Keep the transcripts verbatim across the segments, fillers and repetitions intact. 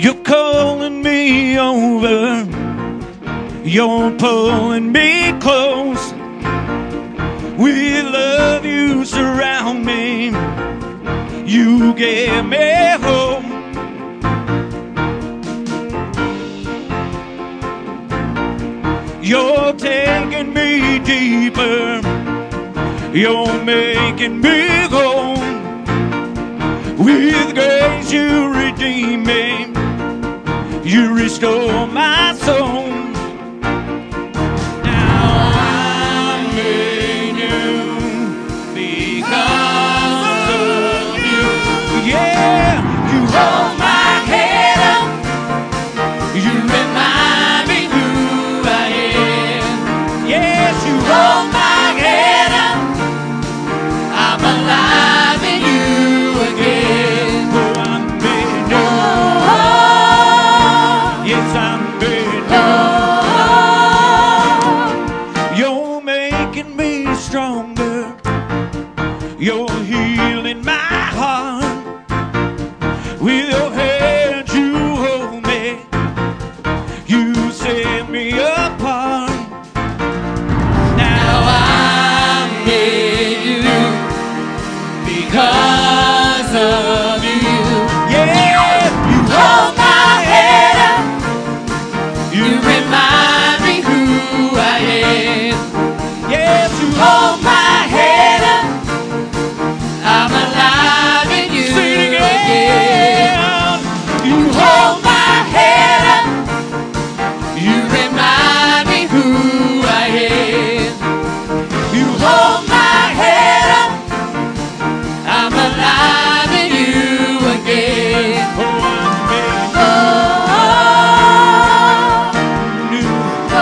You're calling me over. You're pulling me close. With love you surround me. You get me home. You're taking me deeper. You're making me whole. With grace you redeem me. You restore my soul. Now I'm made new because of you. Yeah, you hold my head up. You remind me who I am. Yes, you hold my head up. I'm alive in you again. Oh, I'm made new. Yes, I'm made new. You're making me stronger. You're healing my heart. With your hand you hold me. You set me apart. Now I'm made new because of you. Yeah, you hold my head up. You remind me who I am. Yes, you hold my head up. I'm alive in you again. You hold my head up. You remind me who I am. You hold my head up. I'm alive in you again. Oh, I'm made new. Oh,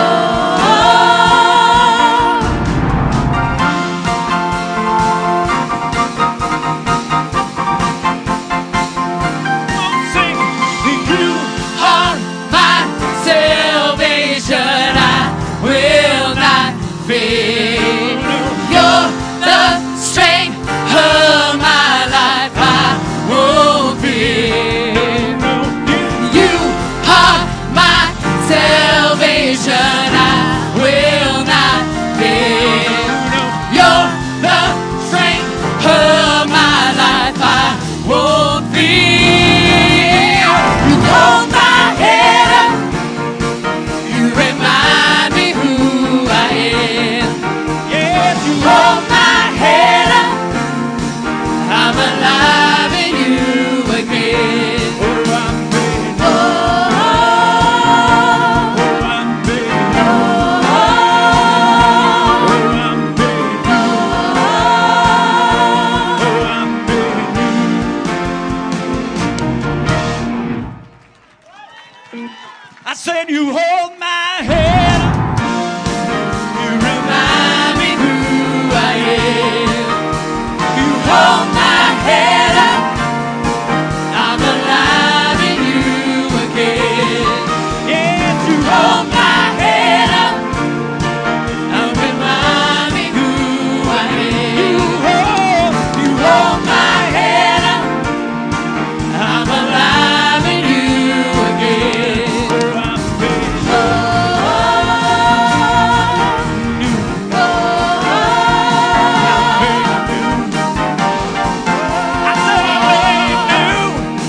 sing. You are my salvation. I will not fear. You're the strength of my life. I won't fear. You are my salvation. I will not fear. You're the strength of my life. I won't fear. You hold my head up. You remind me who I am. Yes, you hold my head up. I'm alive in you again. Oh, I'm made new. Oh, I'm made new. Oh, I'm made new. Oh, I'm made new. I said you hold my head up. You remind me who I am. You hold my head up. I'm alive in you again. Yes, you hold my head up. I'm remind me who I am. You hold, you hold my head up. I'm alive in you again. Oh, I'm made new. I'm made new. I said I'm made new.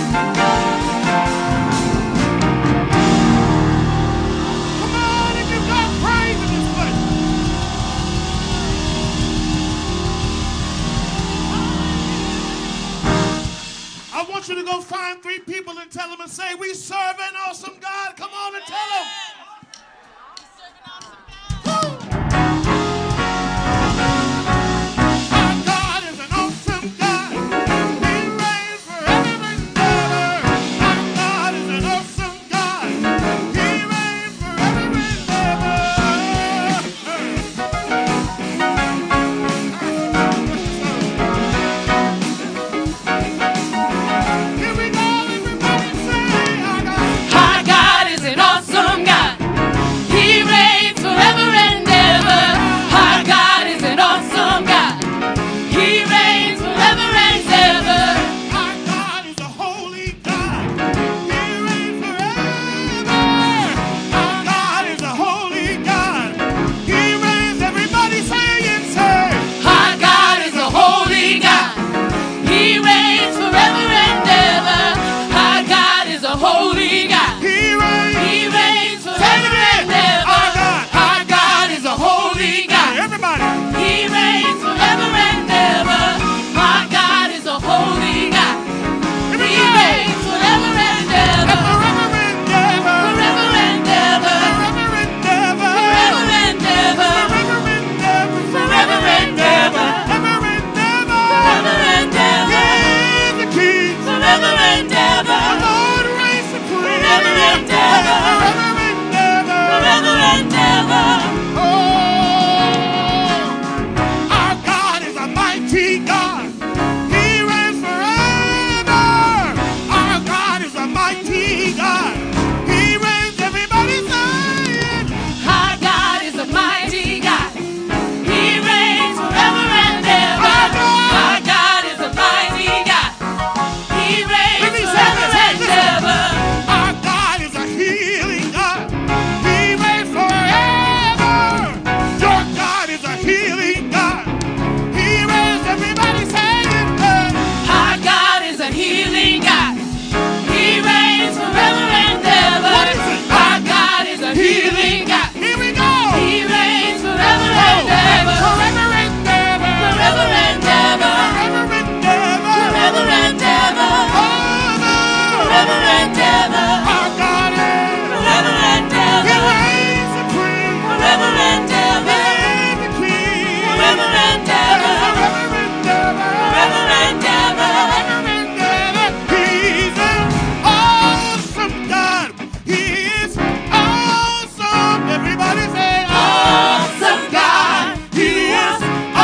Come on, if you got praise in this place. I want you to go find three people and tell them and say, we serve an awesome God. Come on and tell them. Our God is an awesome God. He reigns forever and ever. Our God is an awesome God. He reigns forever and ever. Here we go, everybody say, our God. Our God is an awesome God. and ever, forever and ever. Oh, our God is a mighty God. He reigns forever. Our God is a mighty God. He reigns. Everybody saying, Our God is a mighty God. He reigns forever and ever. our God. Our God is a mighty God. He reigns Let me say forever this. and Listen. ever. Our God is a healing God. He reigns forever. Your God is a healing God. He reigns. Everybody saying, Our God is a healing God. He reigns forever and ever. What is it? Our God is a healing God. here we go. He reigns forever Oh, and ever. forever and ever. Forever and ever. Forever and ever. Forever and ever. Forever and ever. Our God is. Forever and He ever. reigns supreme. Forever and ever. Reigns the King. Forever and ever. Forever and ever. Forever and ever. Forever and ever. He's an awesome God. He is awesome. Everybody say, Awesome God. He is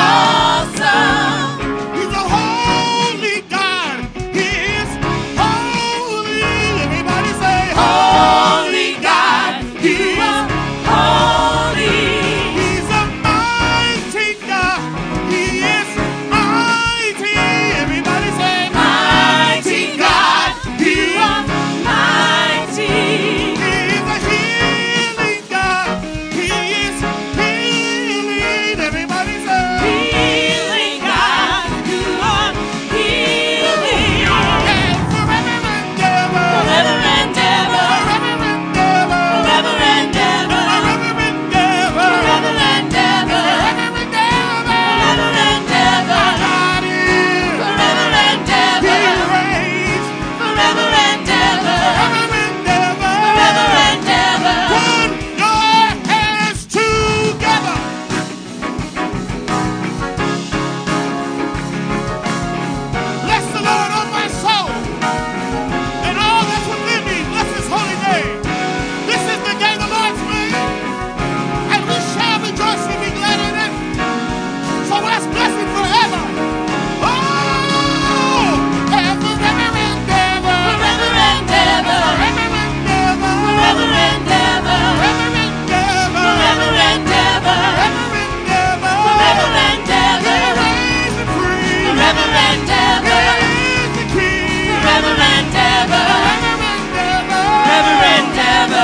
Awesome. He's a holy God. He is holy. Everybody say, Holy God. He You is are holy. He's a mighty God. He is mighty. Everybody say, Mighty God. He You are mighty. He's a healing God. He is healing. Everybody say, Healing God. You are healing. yeah, forever and ever. Forever and ever. Forever and ever. Forever and ever. Forever and ever. Forever and ever. Forever and ever. Forever and ever. Our God is. Forever and He ever. reigns. Forever and ever. Forever and ever. Forever and ever. Put your hands together. Bless the Lord, oh my soul, and all that's within me. Bless His holy name. This is the day the Lord's made, and we shall rejoice and be glad in it. So let's bless Him forever. Oh, and forever and ever. Forever and ever. Forever and ever. Forever and ever. Forever and ever. Forever and ever. Forever and ever. Forever and ever. He reigns supreme. Forever and ever. He is the King. Forever and ever. Forever and ever. Forever and ever.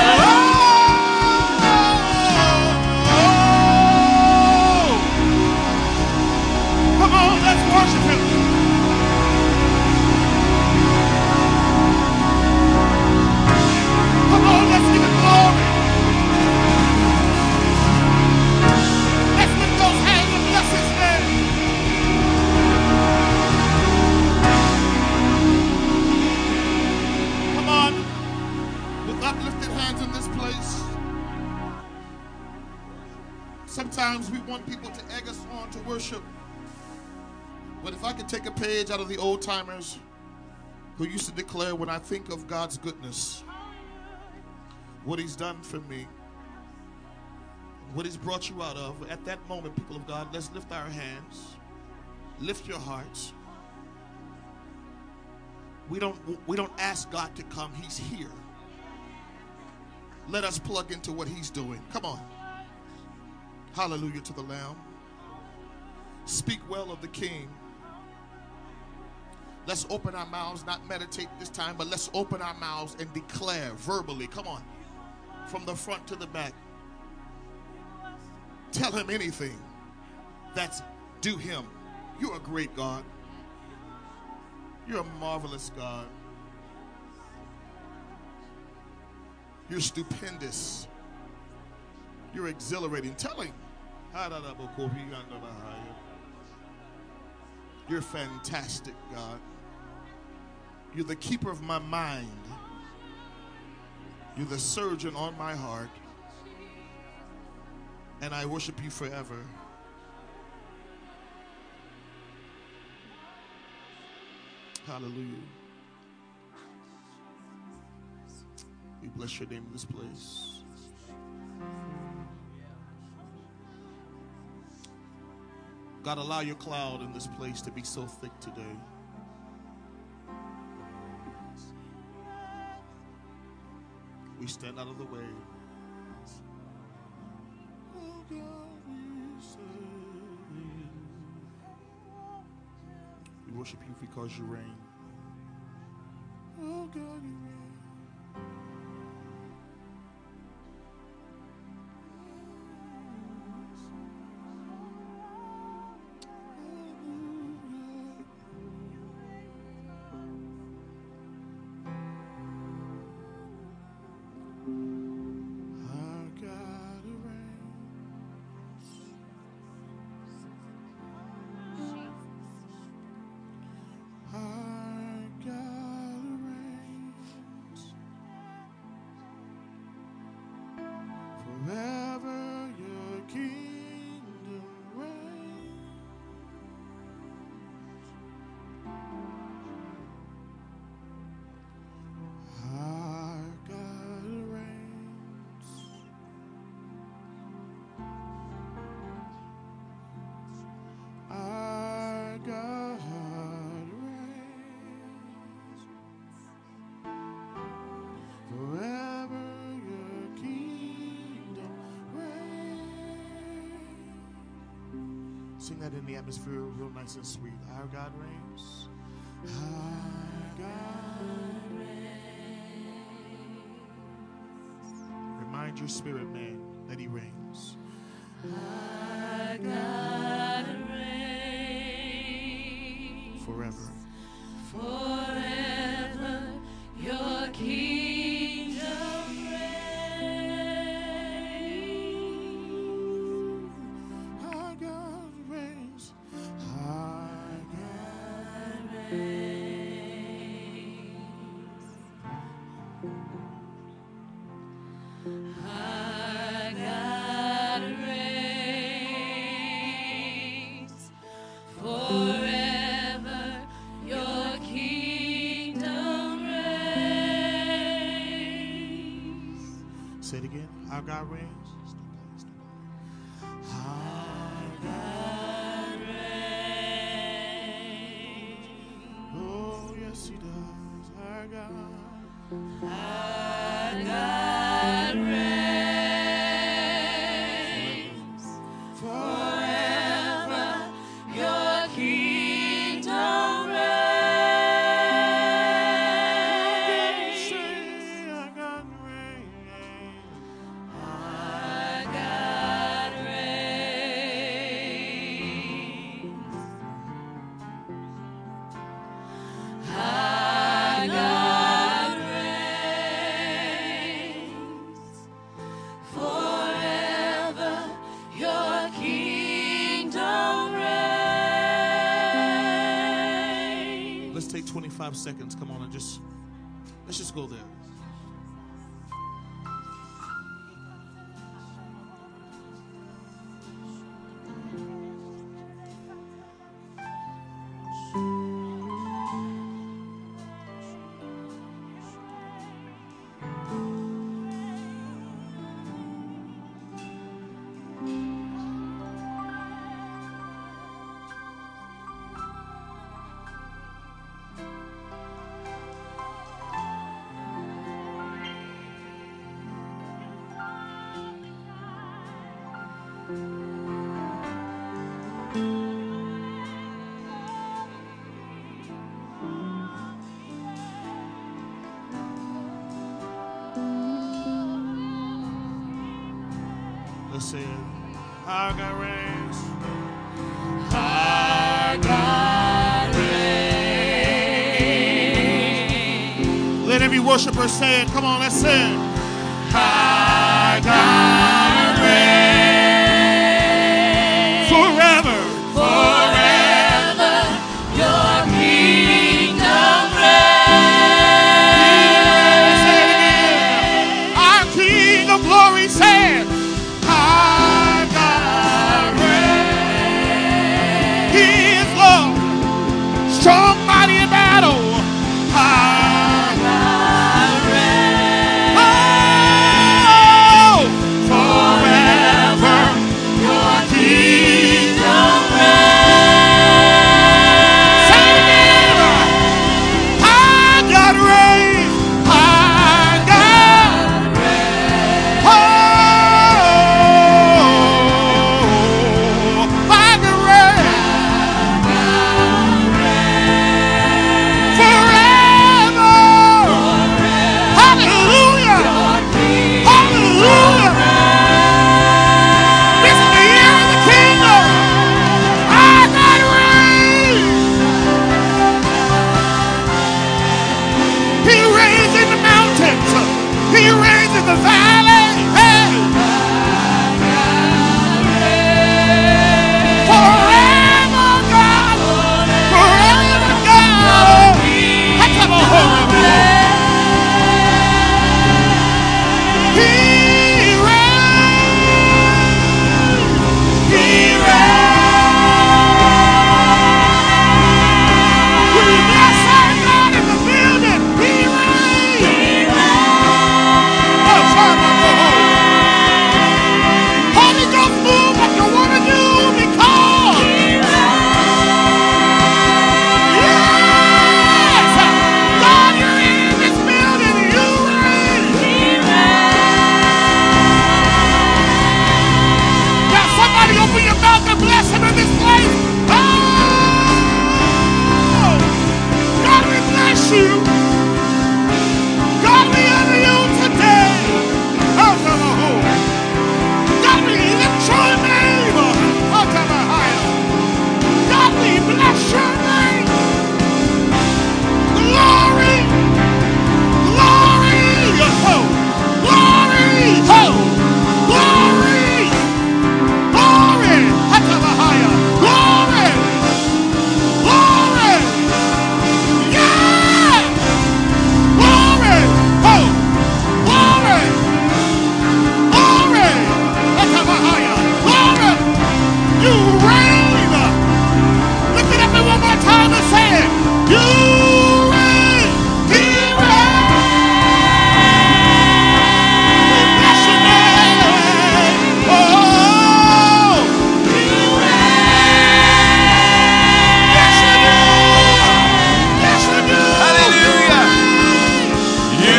Oh. Come on, let's worship Him. Come on, let's give Him glory. Let's lift those hands and bless His name. Come on, with uplifted hands in this place. Sometimes we want people to egg us on to worship. But if I could take a page out of the old timers who used to declare, when I think of God's goodness, what He's done for me, what He's brought you out of, at that moment, people of God, let's lift our hands, lift your hearts. We don't, we don't ask God to come, He's here. Let us plug into what He's doing. Come on. Hallelujah to the Lamb. Speak well of the King. Let's open our mouths, not meditate this time, but let's open our mouths and declare verbally. Come on. From the front to the back. Tell Him anything that's due Him. You're a great God. You're a marvelous God. You're stupendous. You're exhilarating. Tell Him. You're fantastic, God. You're the keeper of my mind. You're the surgeon on my heart. And I worship You forever. Hallelujah. We bless your name in this place. God, allow your cloud in this place to be so thick today. We stand out of the way. Oh God, we say, we worship you because you reign. Oh God, you reign. Sing that in the atmosphere real nice and sweet. Our God reigns. Our God reigns. Remind your spirit, man, that he reigns. Our God reigns. Forever. Forever your kingdom reigns. Our God reigns. Our God reigns. Our God reigns. Forever your kingdom reigns. Say it again. Our God reigns. Our God reigns. Oh, yes, he does. Our God. Our God reigns. Forever your kingdom reigns. Say, our God reigns. Our God reigns. Our God reigns. Forever your kingdom reigns. Let's take twenty-five seconds. Come on and just, let's just go there. Let's say it. Our God reigns. Our God reigns. Let every worshiper say it. Come on, let's say it. Our God reigns. Forever. Forever. Your kingdom reigns. Say it again. Our King of glory said. Strong, mighty in battle. Our God reigns. in the valley. Hey. Forever God. Forever God. I come on home. He reigns. He reigns. We bless our God in the building. He reigns. He reigns. Oh, time to go home. Holy Ghost, move like you want to do because He reigns. Yes. God, you're in this building. You reign. He reigns. Now somebody open your mouth and bless Him in this place. Oh, God, we bless you. God, we honor you today. Oh, come on home. God, we lift your name. Oh, come on higher. God, we bless your name. Glory. Glory. Oh, glory. Oh, glory. Glory. Oh, come on higher. Glory. Glory. Yeah. Glory. Oh, glory. Glory. Oh, come on higher. Glory. You reign. Lift it up and one more time and say it. You reign. He reigns. We bless your name. Oh, you reign. Yes, you do. Yes, you do. Hallelujah. You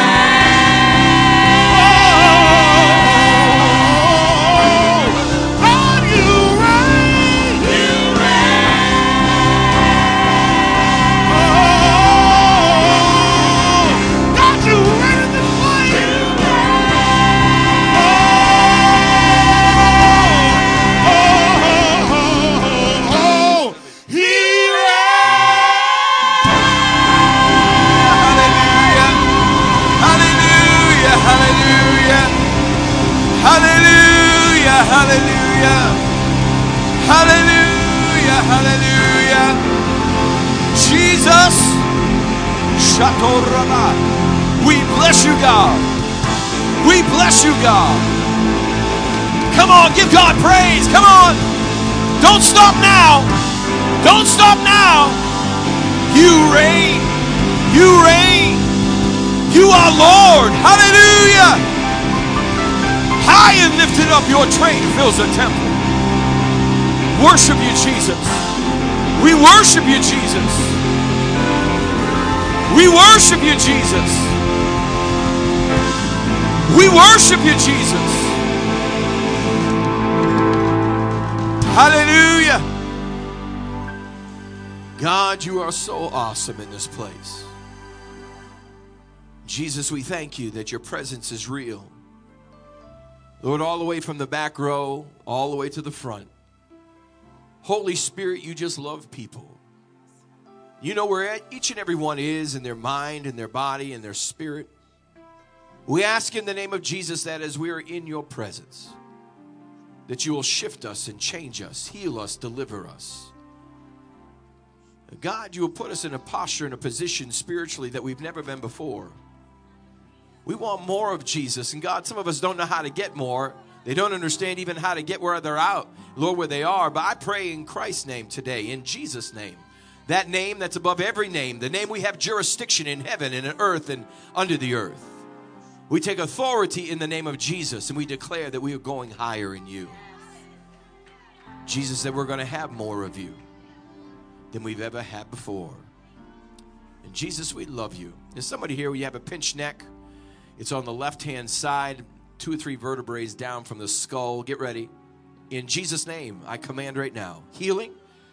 Oh, God, you reign. You reign. Oh, God, you reign in this place. Oh, oh, oh, oh, He reigns. Hallelujah. Hallelujah. Hallelujah. Hallelujah. Hallelujah. Hallelujah. Jesus. Shatorama. We bless you, God. We bless you, God. Come on, give God praise. Come on. Don't stop now. Don't stop now. You reign. You reign. You are Lord. Hallelujah. High and lifted up, your train fills the temple. Worship you, Jesus. We worship you, Jesus. We worship you, Jesus. We worship you, Jesus. Hallelujah. God, you are so awesome in this place. Jesus, we thank you that your presence is real. Lord, all the way from the back row, all the way to the front. Holy Spirit, you just love people. You know where each and every one is in their mind, in their body, in their spirit. We ask in the name of Jesus that as we are in your presence, that you will shift us and change us, heal us, deliver us. God, you will put us in a posture, in a position spiritually that we've never been before. We want more of Jesus. And God, some of us don't know how to get more. They don't understand even how to get where they're out, Lord, where they are. But I pray in Christ's name today, in Jesus' name, that name that's above every name, the name we have jurisdiction in heaven and in earth and under the earth. We take authority in the name of Jesus and we declare that we are going higher in you. Jesus, that we're going to have more of you than we've ever had before. And Jesus, we love you. There's somebody here where you have a pinched neck. It's on the left-hand side, two or three vertebrae down from the skull. Get ready. In Jesus' name, I command right now, healing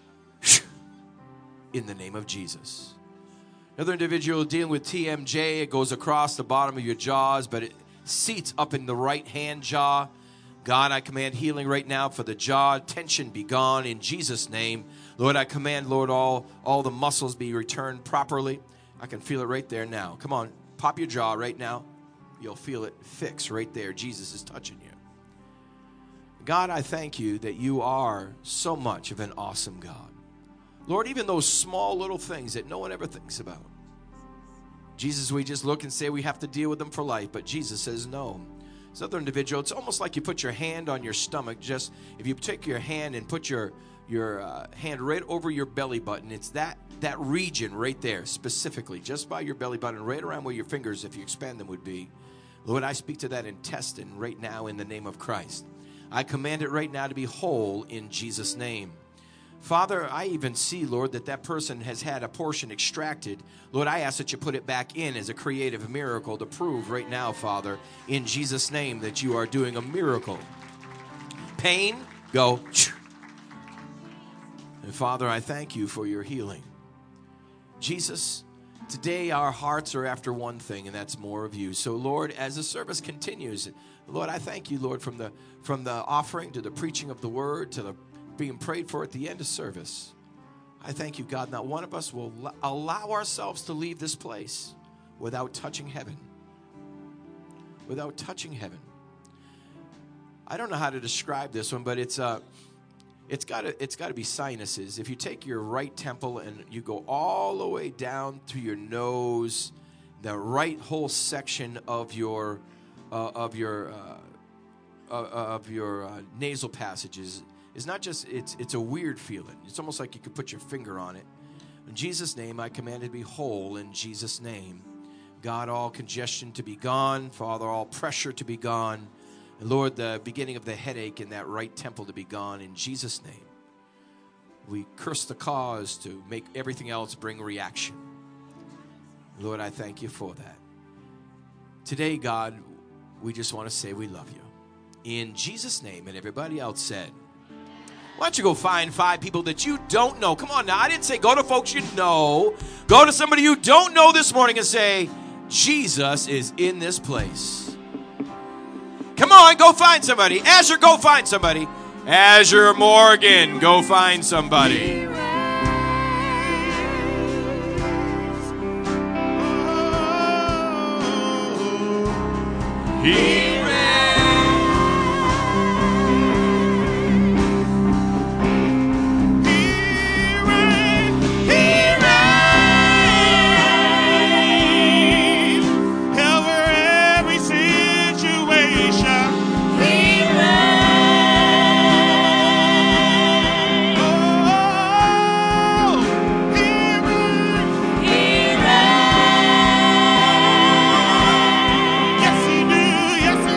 in the name of Jesus. Another individual dealing with T M J, it goes across the bottom of your jaws, but it seats up in the right-hand jaw. God, I command healing right now for the jaw. Tension be gone in Jesus' name. Lord, I command, Lord, all, all the muscles be returned properly. I can feel it right there now. Come on, pop your jaw right now. you'll feel it fix right there. Jesus is touching you. God, I thank you that you are so much of an awesome God. Lord, even those small little things that no one ever thinks about. Jesus, we just look and say we have to deal with them for life, but Jesus says no. This other individual, it's almost like you put your hand on your stomach. Just if you take your hand and put your your uh, hand right over your belly button, it's that that region right there, specifically, just by your belly button, right around where your fingers, if you expand them, would be. Lord, I speak to that intestine right now in the name of Christ. I command it right now to be whole in Jesus' name. Father, I even see, Lord, that that person has had a portion extracted. Lord, I ask that you put it back in as a creative miracle to prove right now, Father, in Jesus' name, that you are doing a miracle. Pain, go. And Father, I thank you for your healing. Jesus, today our hearts are after one thing, and that's more of you. So, Lord, as the service continues, Lord, I thank you, Lord, from the from the offering to the preaching of the word to the being prayed for at the end of service. I thank you, God, not one of us will allow ourselves to leave this place without touching heaven. Without touching heaven. I don't know how to describe this one, but it's uh, it's got to it's got to be sinuses. If you take your right temple and you go all the way down to your nose, the right whole section of your uh, of your uh, uh, of your uh, nasal passages is not just, it's it's a weird feeling. It's almost like you could put your finger on it. In Jesus' name, I command it to be whole in Jesus' name. God, all congestion to be gone. Father, all pressure to be gone. And Lord, the beginning of the headache in that right temple to be gone in Jesus' name. We curse the cause to make everything else bring reaction. Lord, I thank you for that. Today, God, we just want to say we love you. In Jesus' name, and everybody else said, why don't you go find five people that you don't know? Come on now, I didn't say go to folks you know. Go to somebody you don't know this morning and say, Jesus is in this place. Come on, go find somebody. Azure, go find somebody. Azure Morgan, go find somebody. He Yes, he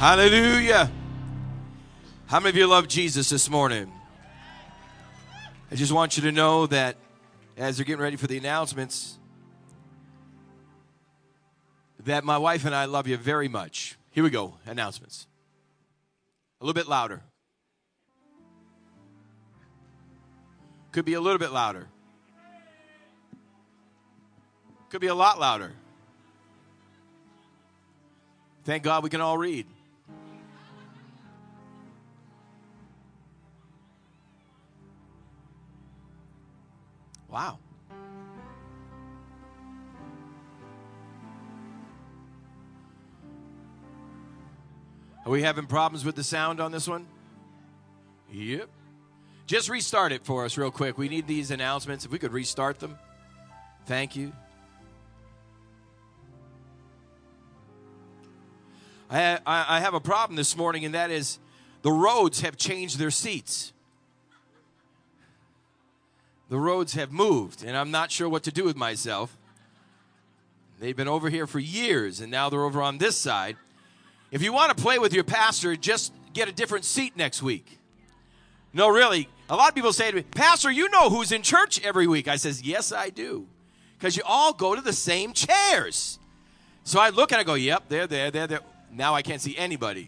Hallelujah. How many of you love Jesus this morning? I just want you to know that as they're getting ready for the announcements, that my wife and I love you very much. Here we go, announcements. A little bit louder. Could be a little bit louder. Could be a lot louder. Thank God we can all read. Wow. Are we having problems with the sound on this one? Yep. Just restart it for us real quick. We need these announcements. If we could restart them. Thank you. I, I, I have a problem this morning, and that is the roads have changed their seats. The roads have moved, and I'm not sure what to do with myself. They've been over here for years, and now they're over on this side. If you want to play with your pastor, just get a different seat next week. No, really. A lot of people say to me, Pastor, you know who's in church every week. I says, yes, I do. Because you all go to the same chairs. So I look and I go, yep, they're there, they're there. Now I can't see anybody.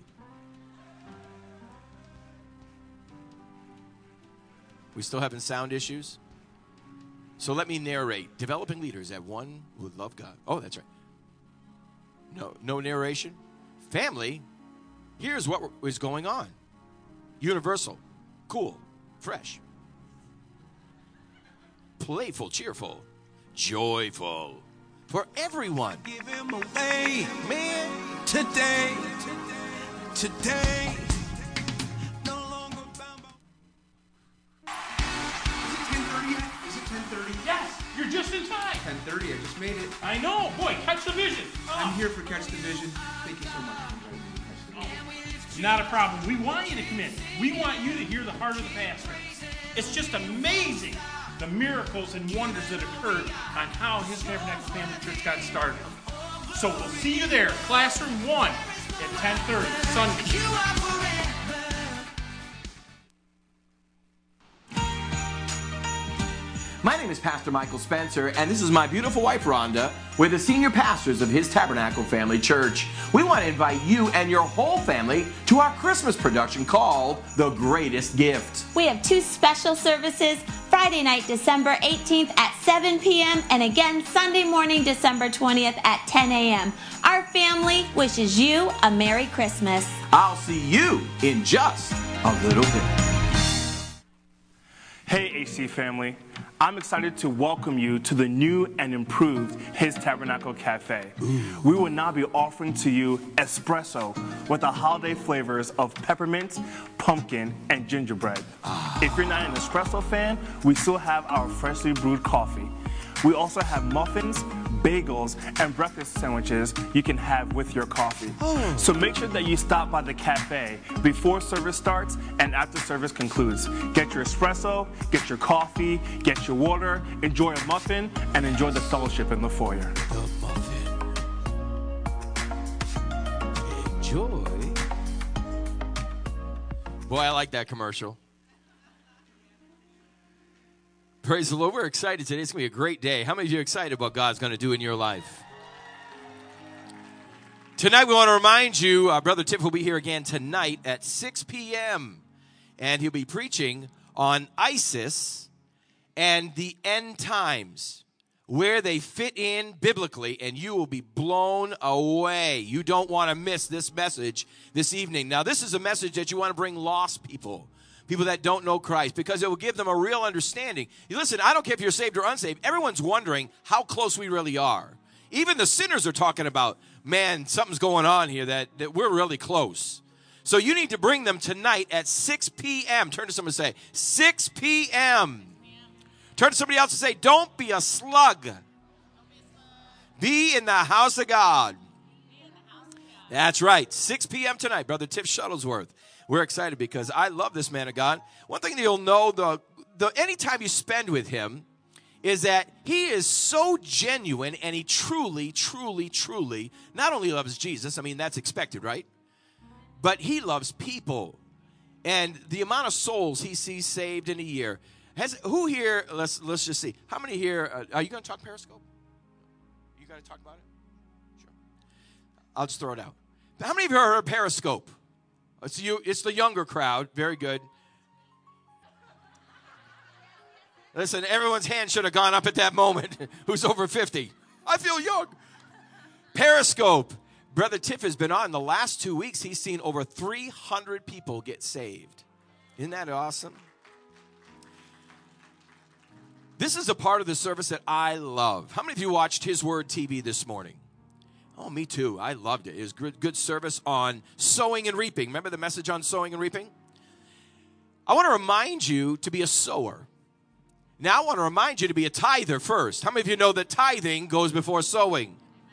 We still having sound issues? So let me narrate. Developing leaders at one who love God. Oh, that's right. No, no narration. Family, here's what is going on. Universal, cool, fresh, playful, cheerful, joyful for everyone. Give him away, man, today, today. No longer bound by... Is it ten thirty yet? Is it ten thirty? Yes, you're just in time. ten thirty, I just made it. I know. Boy, catch the vision. Oh. I'm here for Catch the Vision. Thank you so much for inviting me to Catch the Vision. Not a problem. We want you to come in. We want you to hear the heart of the pastor. It's just amazing the miracles and wonders that occurred on how his Tabernacle Family Church got started. So we'll see you there, Classroom one at ten thirty Sunday. My name is Pastor Michael Spencer, and this is my beautiful wife, Rhonda. We're the senior pastors of His Tabernacle Family Church. We want to invite you and your whole family to our Christmas production called The Greatest Gift. We have two special services, Friday night, December eighteenth at seven p.m. and again Sunday morning, December twentieth at ten a.m. Our family wishes you a Merry Christmas. I'll see you in just a little bit. Hey, H C family. I'm excited to welcome you to the new and improved His Tabernacle Cafe. Ooh. We will now be offering to you espresso with the holiday flavors of peppermint, pumpkin, and gingerbread. Ah. If you're not an espresso fan, we still have our freshly brewed coffee. We also have muffins, bagels, and breakfast sandwiches you can have with your coffee. Oh. So make sure that you stop by the cafe before service starts and after service concludes. Get your espresso, get your coffee, get your water, enjoy a muffin, and enjoy the fellowship in the foyer. The muffin. Enjoy. Boy, I like that commercial. Praise the Lord. We're excited today. It's going to be a great day. How many of you are excited about what God's going to do in your life? Tonight, we want to remind you, uh, Brother Tiff will be here again tonight at six p.m. And he'll be preaching on ISIS and the end times, where they fit in biblically, and you will be blown away. You don't want to miss this message this evening. Now, this is a message that you want to bring lost people. People that don't know Christ, because it will give them a real understanding. You listen, I don't care if you're saved or unsaved. Everyone's wondering how close we really are. Even the sinners are talking about, man, something's going on here, that, that we're really close. So you need to bring them tonight at six p.m. Turn to someone and say, six p.m. Turn to somebody else and say, don't be a slug. Be in the house of God. That's right, six p.m. tonight, Brother Tiff Shuttlesworth. We're excited because I love this man of God. One thing that you'll know, the, the anytime you spend with him, is that he is so genuine, and he truly, truly, truly not only loves Jesus. I mean, that's expected, right? but he loves people. And the amount of souls he sees saved in a year. Has who here, let's let's just see. How many here, uh, are you going to talk Periscope? You going to talk about it? Sure. I'll just throw it out. How many of you heard of Periscope? It's, you, it's the younger crowd. Very good. Listen, everyone's hand should have gone up at that moment who's over fifty. I feel young. Periscope. Brother Tiff has been on. The last two weeks, he's seen over three hundred people get saved. Isn't that awesome? This is a part of the service that I love. How many of you watched His Word T V this morning? Oh, me too. I loved it. It was good, good service on sowing and reaping. Remember the message on sowing and reaping? I want to remind you to be a sower. Now I want to remind you to be a tither first. How many of you know that tithing goes before sowing?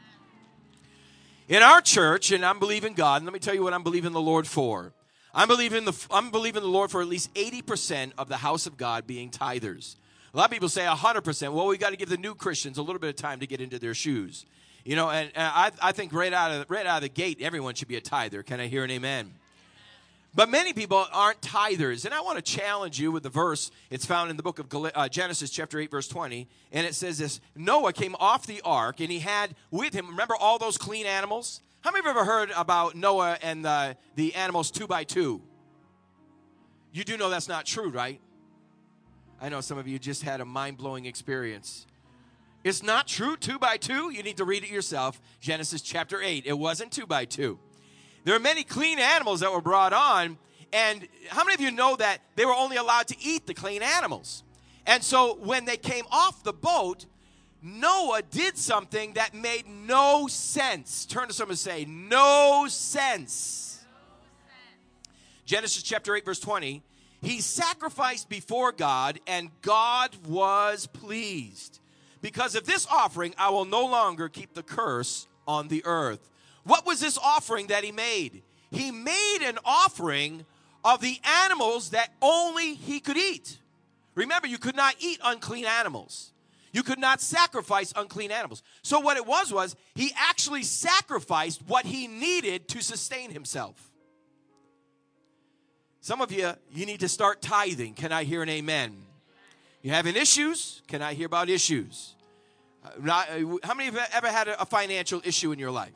In our church, and I'm believing God, and let me tell you what I'm believing the Lord for. I'm believing the I'm believing the Lord for at least eighty percent of the house of God being tithers. A lot of people say one hundred percent. Well, we got to give the new Christians a little bit of time to get into their shoes. You know, and, and I, I think right out of right out of the gate, everyone should be a tither. Can I hear an amen? But many people aren't tithers, and I want to challenge you with the verse. It's found in the book of Gal- uh, Genesis, chapter eight, verse twenty, and it says this: Noah came off the ark, and he had with him. Remember all those clean animals? How many of you have ever heard about Noah and the the animals two by two? You do know that's not true, right? I know some of you just had a mind-blowing experience. It's not true, two by two. You need to read it yourself. Genesis chapter eight. It wasn't two by two. There are many clean animals that were brought on. And how many of you know that they were only allowed to eat the clean animals? And so when they came off the boat, Noah did something that made no sense. Turn to someone and say, no sense. Genesis chapter eight, verse twenty. He sacrificed before God, and God was pleased. Because of this offering, I will no longer keep the curse on the earth. What was this offering that he made? He made an offering of the animals that only he could eat. Remember, you could not eat unclean animals. You could not sacrifice unclean animals. So what it was was he actually sacrificed what he needed to sustain himself. Some of you, you need to start tithing. Can I hear an amen? You having issues? Can I hear about issues? Uh, not, uh, how many of you have ever had a, a financial issue in your life?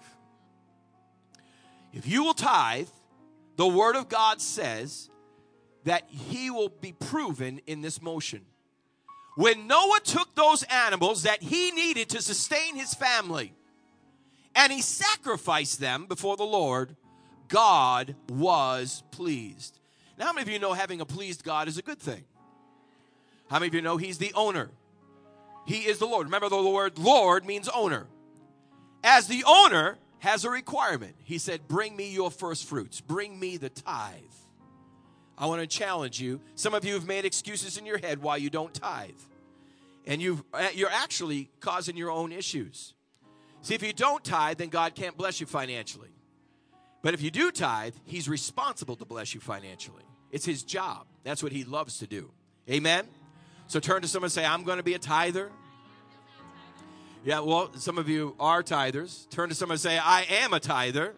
If you will tithe, the Word of God says that he will be proven in this motion. When Noah took those animals that he needed to sustain his family, and he sacrificed them before the Lord, God was pleased. Now, how many of you know having a pleased God is a good thing? How many of you know he's the owner? He is the Lord. Remember, the word Lord means owner. As the owner has a requirement. He said, bring me your first fruits. Bring me the tithe. I want to challenge you. Some of you have made excuses in your head why you don't tithe. And you've, you're actually causing your own issues. See, if you don't tithe, then God can't bless you financially. But if you do tithe, he's responsible to bless you financially. It's his job. That's what he loves to do. Amen? So turn to someone and say, I'm going to be a tither. Yeah, well, some of you are tithers. Turn to someone and say, I am a tither.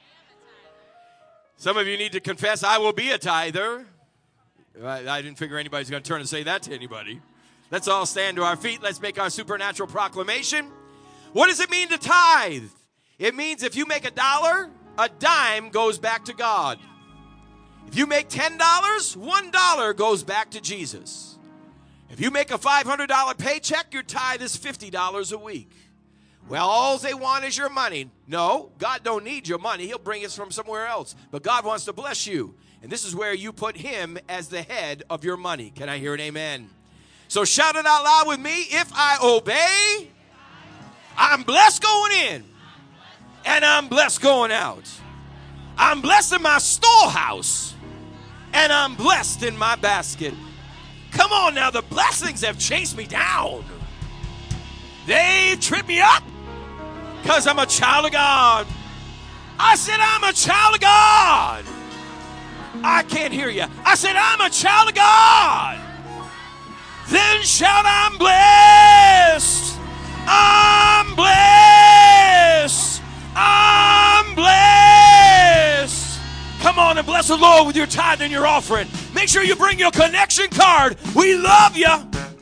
Some of you need to confess, I will be a tither. I, I didn't figure anybody's going to turn and say that to anybody. Let's all stand to our feet. Let's make our supernatural proclamation. What does it mean to tithe? It means if you make a dollar, a dime goes back to God. If you make ten dollars, one dollar goes back to Jesus. If you make a five hundred dollars paycheck, your tithe is fifty dollars a week. Well, all they want is your money. No, God don't need your money. He'll bring it from somewhere else. But God wants to bless you. And this is where you put him as the head of your money. Can I hear an amen? So shout it out loud with me. If I obey, I'm blessed going in. And I'm blessed going out. I'm blessed in my storehouse. And I'm blessed in my basket. Come on now, the blessings have chased me down. They've tripped me up because I'm a child of God. I said I'm a child of God. I can't hear you. I said I'm a child of God. Then shout, I'm blessed. I'm blessed. I'm blessed. Come bless the Lord with your tithe and your offering. Make sure you bring your connection card. We love you.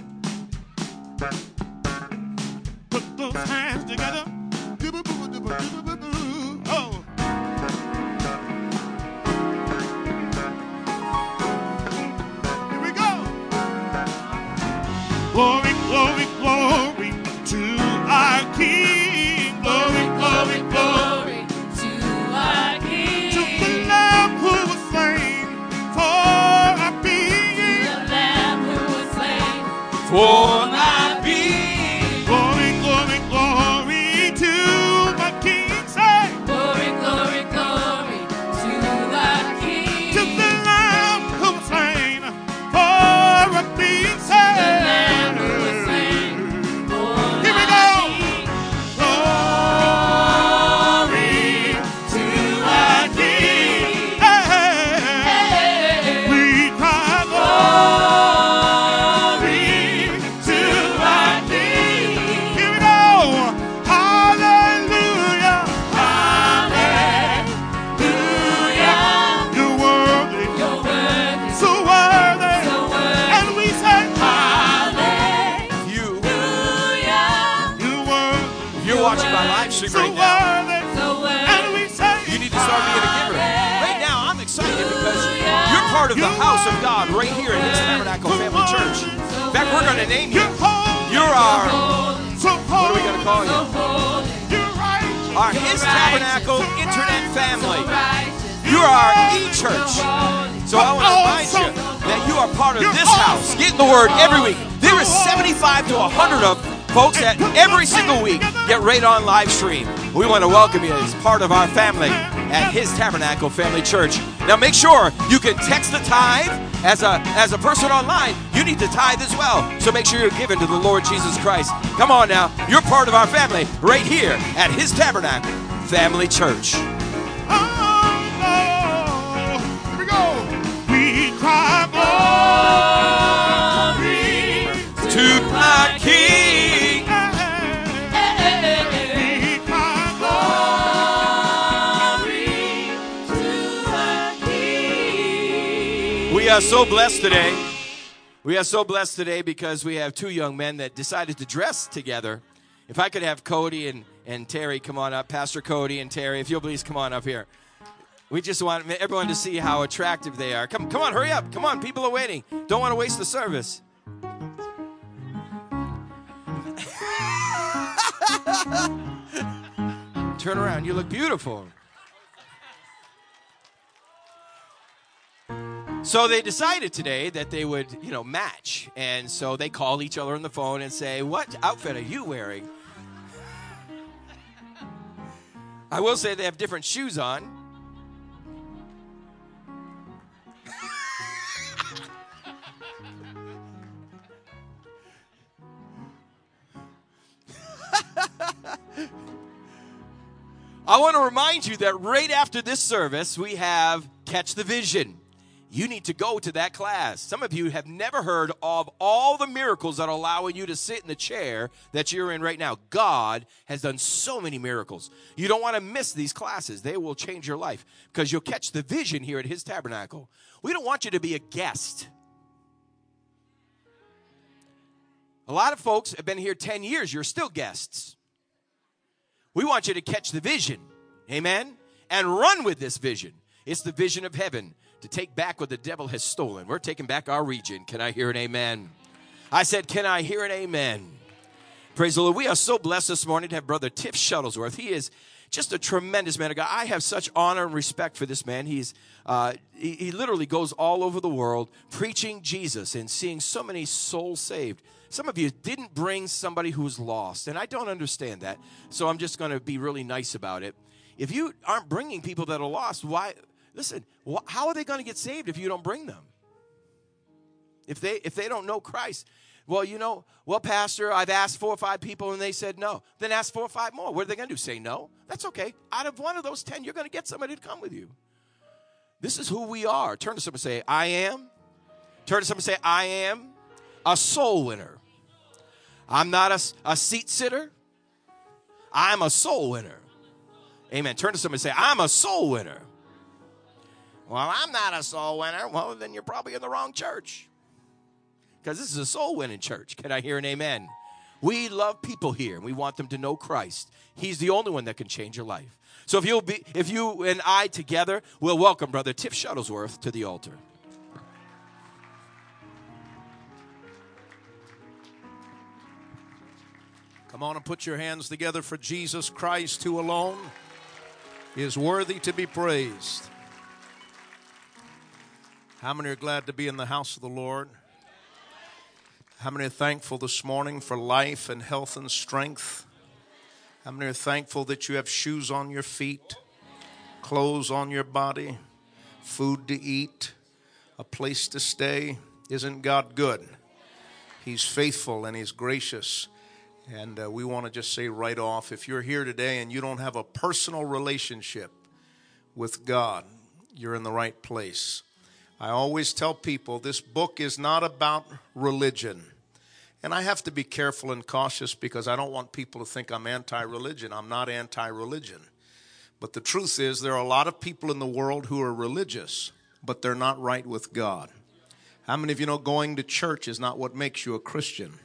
Put those hands together. Oh. Here we go. Glory, glory, glory to our King. Glory, glory, glory to our King. to the Lamb who was slain for our being. The Lamb who was slain For my being. Glory, glory, glory to my King. Say, Glory, glory, glory to the King. to the Lamb who was slain for our being. Say, The Lamb who was slain for here we my go. being. Glory to our King. Hey, we cry glory to our King. Here we go. Hallelujah. Hallelujah. You're worthy. You're worthy, So worthy. so worthy. And we say, you. Hallelujah. you're worthy. If you're watching my live stream So right now, worthy. So worthy. And we say, you need to start being a giver. Right now, I'm excited because you're part of the house of God right here in this Tabernacle Family Church. In fact, we're going to name you. you're holy. You're our, So what are we going to call you? You're right. Our His Tabernacle Internet family. Righteous. You are our e-church. So I want to remind you that you are part of this house. Get in the Word every week. There is seventy-five to one hundred of folks that every single week get right on live stream. We want to welcome you as part of our family at His Tabernacle Family Church. Now make sure you can text the tithe. As a, as a person online, you need to tithe as well. So make sure you're giving to the Lord Jesus Christ. Come on now. You're part of our family right here at His Tabernacle Family Church. Oh, here we go. We cry glory To my King. We cry glory. We are so blessed today. We are so blessed today because we have two young men that decided to dress together. If I could have Cody and, and Terry come on up, Pastor Cody and Terry, if you'll please come on up here. We just want everyone to see how attractive they are. Come, come on, hurry up. Come on, people are waiting. Don't want to waste the service. Turn around. You look beautiful. So they decided today that they would, you know, match. And so they call each other on the phone and say, what outfit are you wearing? I will say they have different shoes on. I want to remind you that right after this service, we have Catch the Vision. You need to go to that class. Some of you have never heard of all the miracles that are allowing you to sit in the chair that you're in right now. God has done so many miracles. You don't want to miss these classes. They will change your life because you'll catch the vision here at His Tabernacle. We don't want you to be a guest. A lot of folks have been here ten years. You're still guests. We want you to catch the vision, amen, and run with this vision. It's the vision of heaven to take back what the devil has stolen. We're taking back our region. Can I hear an amen? I said, can I hear an amen? Praise the Lord. We are so blessed this morning to have Brother Tiff Shuttlesworth. He is just a tremendous man of God. I have such honor and respect for this man. He's uh, he, he literally goes all over the world preaching Jesus and seeing so many souls saved. Some of you didn't bring somebody who's lost, and I don't understand that, so I'm just going to be really nice about it. If you aren't bringing people that are lost, why? Listen, wh- how are they going to get saved if you don't bring them? If they if they don't know Christ? Well, you know, well, Pastor, I've asked four or five people, and they said no. Then ask four or five more. What are they going to do, say no? That's okay. Out of one of those ten, you're going to get somebody to come with you. This is who we are. Turn to someone and say, I am. Turn to someone and say, I am a soul winner. I'm not a, a seat sitter. I'm a soul winner. Amen. Turn to someone and say, I'm a soul winner. Well, I'm not a soul winner. Well, then you're probably in the wrong church. Because this is a soul winning church. Can I hear an amen? We love people here. We want them to know Christ. He's the only one that can change your life. So if you'll be, if you and I together will welcome Brother Tiff Shuttlesworth to the altar. Come on and put your hands together for Jesus Christ, who alone is worthy to be praised. How many are glad to be in the house of the Lord? How many are thankful this morning for life and health and strength? How many are thankful that you have shoes on your feet, clothes on your body, food to eat, a place to stay? Isn't God good? He's faithful and He's gracious. And uh, we want to just say right off, if you're here today and you don't have a personal relationship with God, you're in the right place. I always tell people this book is not about religion. And I have to be careful and cautious because I don't want people to think I'm anti-religion. I'm not anti-religion. But the truth is there are a lot of people in the world who are religious, but they're not right with God. How many of you know going to church is not what makes you a Christian?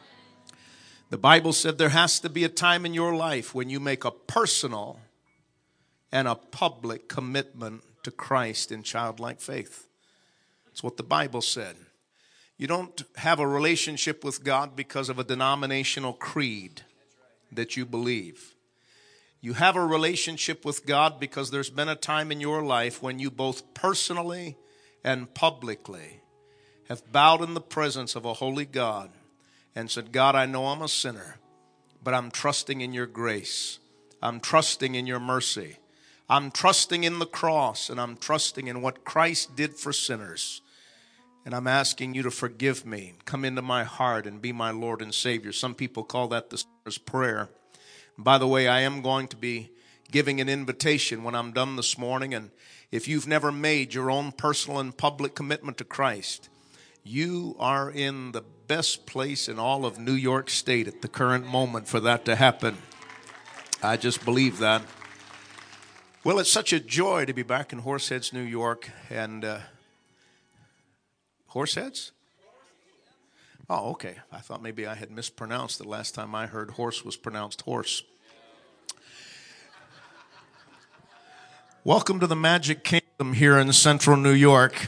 The Bible said there has to be a time in your life when you make a personal and a public commitment to Christ in childlike faith. That's what the Bible said. You don't have a relationship with God because of a denominational creed that you believe. You have a relationship with God because there's been a time in your life when you both personally and publicly have bowed in the presence of a holy God and said, God, I know I'm a sinner, but I'm trusting in your grace. I'm trusting in your mercy. I'm trusting in the cross, and I'm trusting in what Christ did for sinners. And I'm asking you to forgive me, come into my heart and be my Lord and Savior. Some people call that the sinner's prayer. And by the way, I am going to be giving an invitation when I'm done this morning. And if you've never made your own personal and public commitment to Christ, you are in the best place in all of New York State at the current moment for that to happen. I just believe that. Well, it's such a joy to be back in Horseheads, New York, and uh, Horseheads? Oh, okay. I thought maybe I had mispronounced the last time I heard horse was pronounced horse. Welcome to the Magic Kingdom here in central New York.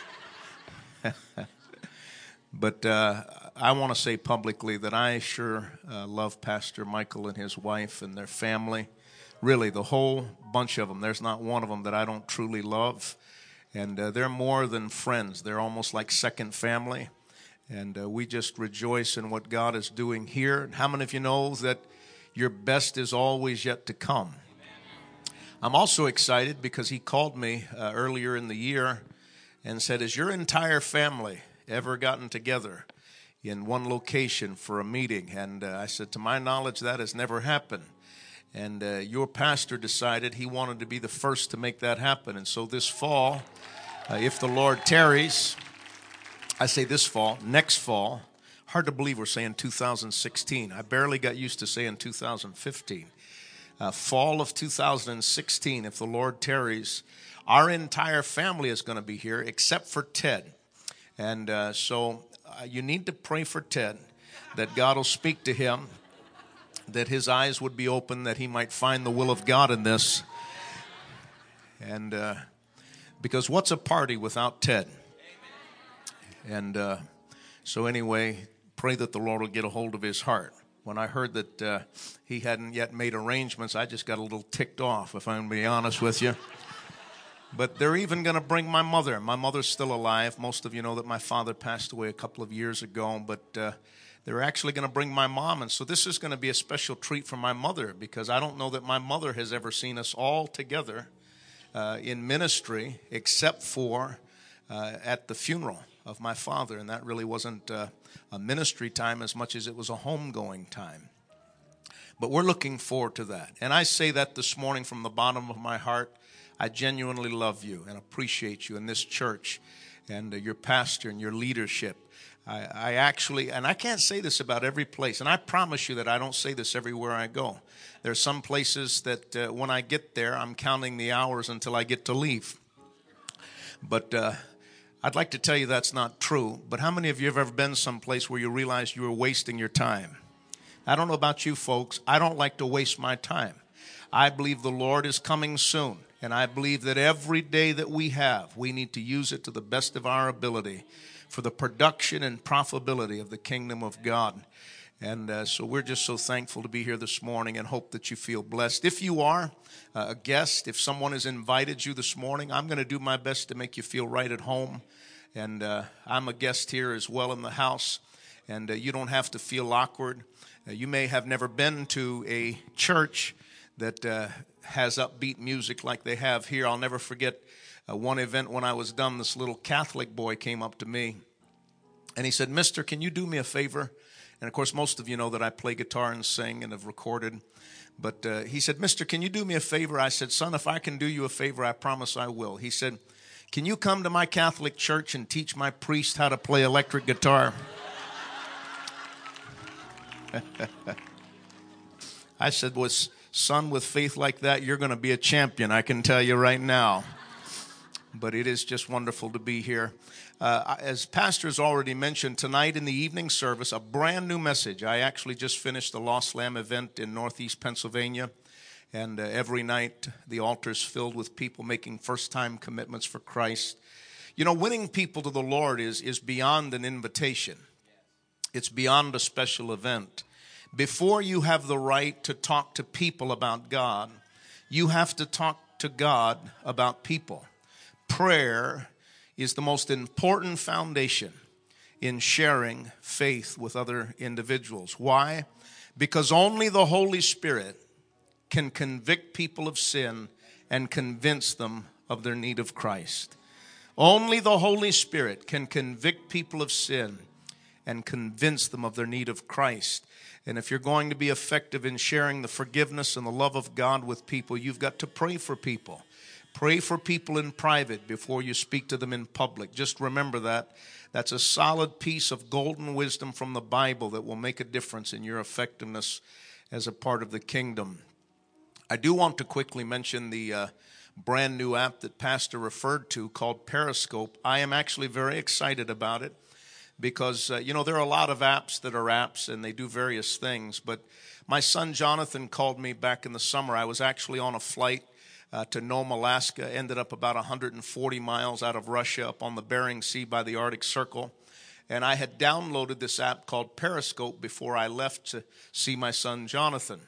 But uh, I want to say publicly that I sure uh, love Pastor Michael and his wife and their family. Really, the whole bunch of them. There's not one of them that I don't truly love. And uh, they're more than friends. They're almost like second family. And uh, we just rejoice in what God is doing here. And how many of you know that your best is always yet to come? I'm also excited because he called me uh, earlier in the year and said, has your entire family ever gotten together in one location for a meeting? And uh, I said, to my knowledge, that has never happened. And uh, your pastor decided he wanted to be the first to make that happen. And so this fall, uh, if the Lord tarries, I say this fall, next fall, hard to believe we're saying two thousand sixteen. I barely got used to saying two thousand fifteen. Uh, fall of two thousand sixteen, if the Lord tarries, our entire family is going to be here except for Ted. And uh, so uh, you need to pray for Ted, that God will speak to him, that his eyes would be open, that he might find the will of God in this. And uh, because what's a party without Ted? And uh, so anyway, pray that the Lord will get a hold of his heart. When I heard that uh, he hadn't yet made arrangements, I just got a little ticked off, if I'm going to be honest with you. But they're even going to bring my mother. My mother's still alive. Most of you know that my father passed away a couple of years ago, but uh, they're actually going to bring my mom. And so this is going to be a special treat for my mother, because I don't know that my mother has ever seen us all together uh, in ministry except for uh, at the funeral of my father. And that really wasn't uh, a ministry time as much as it was a homegoing time. But we're looking forward to that. And I say that this morning from the bottom of my heart. I genuinely love you and appreciate you in this church and uh, your pastor and your leadership. I, I actually, and I can't say this about every place, and I promise you that I don't say this everywhere I go. There are some places that uh, when I get there, I'm counting the hours until I get to leave. But uh, I'd like to tell you that's not true. But how many of you have ever been someplace where you realized you were wasting your time? I don't know about you folks. I don't like to waste my time. I believe the Lord is coming soon. And I believe that every day that we have, we need to use it to the best of our ability for the production and profitability of the kingdom of God. And uh, so we're just so thankful to be here this morning and hope that you feel blessed. If you are uh, a guest, if someone has invited you this morning, I'm going to do my best to make you feel right at home. And uh, I'm a guest here as well in the house, and uh, you don't have to feel awkward. Uh, you may have never been to a church that uh, has upbeat music like they have here. I'll never forget uh, one event when I was done. This little Catholic boy came up to me, and he said, "Mister, can you do me a favor?" And, of course, most of you know that I play guitar and sing and have recorded. But uh, he said, "Mister, can you do me a favor?" I said, "Son, if I can do you a favor, I promise I will." He said, "Can you come to my Catholic church and teach my priest how to play electric guitar?" I said, "Well, son, with faith like that, you're going to be a champion, I can tell you right now." But it is just wonderful to be here. Uh, as Pastor's already mentioned, tonight in the evening service, a brand new message. I actually just finished the Lost Lamb event in Northeast Pennsylvania. And uh, every night, the altar's filled with people making first-time commitments for Christ. You know, winning people to the Lord is, is beyond an invitation. It's beyond a special event. Before you have the right to talk to people about God, you have to talk to God about people. Prayer is the most important foundation in sharing faith with other individuals. Why? Because only the Holy Spirit can convict people of sin and convince them of their need of Christ. Only the Holy Spirit can convict people of sin and convince them of their need of Christ. And if you're going to be effective in sharing the forgiveness and the love of God with people, you've got to pray for people. Pray for people in private before you speak to them in public. Just remember that. That's a solid piece of golden wisdom from the Bible that will make a difference in your effectiveness as a part of the kingdom. I do want to quickly mention the uh, brand new app that Pastor referred to called Periscope. I am actually very excited about it because, uh, you know, there are a lot of apps that are apps and they do various things. But my son Jonathan called me back in the summer. I was actually on a flight uh, to Nome, Alaska, ended up about one hundred forty miles out of Russia up on the Bering Sea by the Arctic Circle. And I had downloaded this app called Periscope before I left to see my son Jonathan.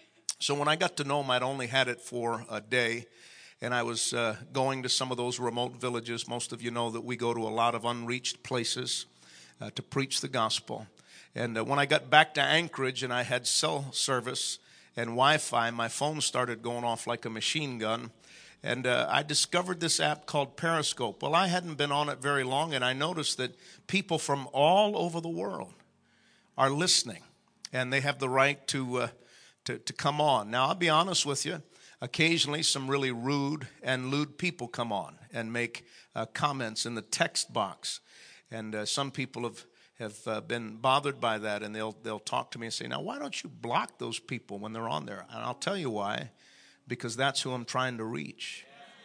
So when I got to Nome, I'd only had it for a day, and I was uh, going to some of those remote villages. Most of you know that we go to a lot of unreached places uh, to preach the gospel. And uh, when I got back to Anchorage and I had cell service and Wi-Fi, my phone started going off like a machine gun. And uh, I discovered this app called Periscope. Well, I hadn't been on it very long, and I noticed that people from all over the world are listening, and they have the right to uh, to, to come on. Now, I'll be honest with you. Occasionally, some really rude and lewd people come on and make uh, comments in the text box, and uh, some people have have uh, been bothered by that, and they'll they'll talk to me and say, "Now, why don't you block those people when they're on there?" And I'll tell you why. Because that's who I'm trying to reach.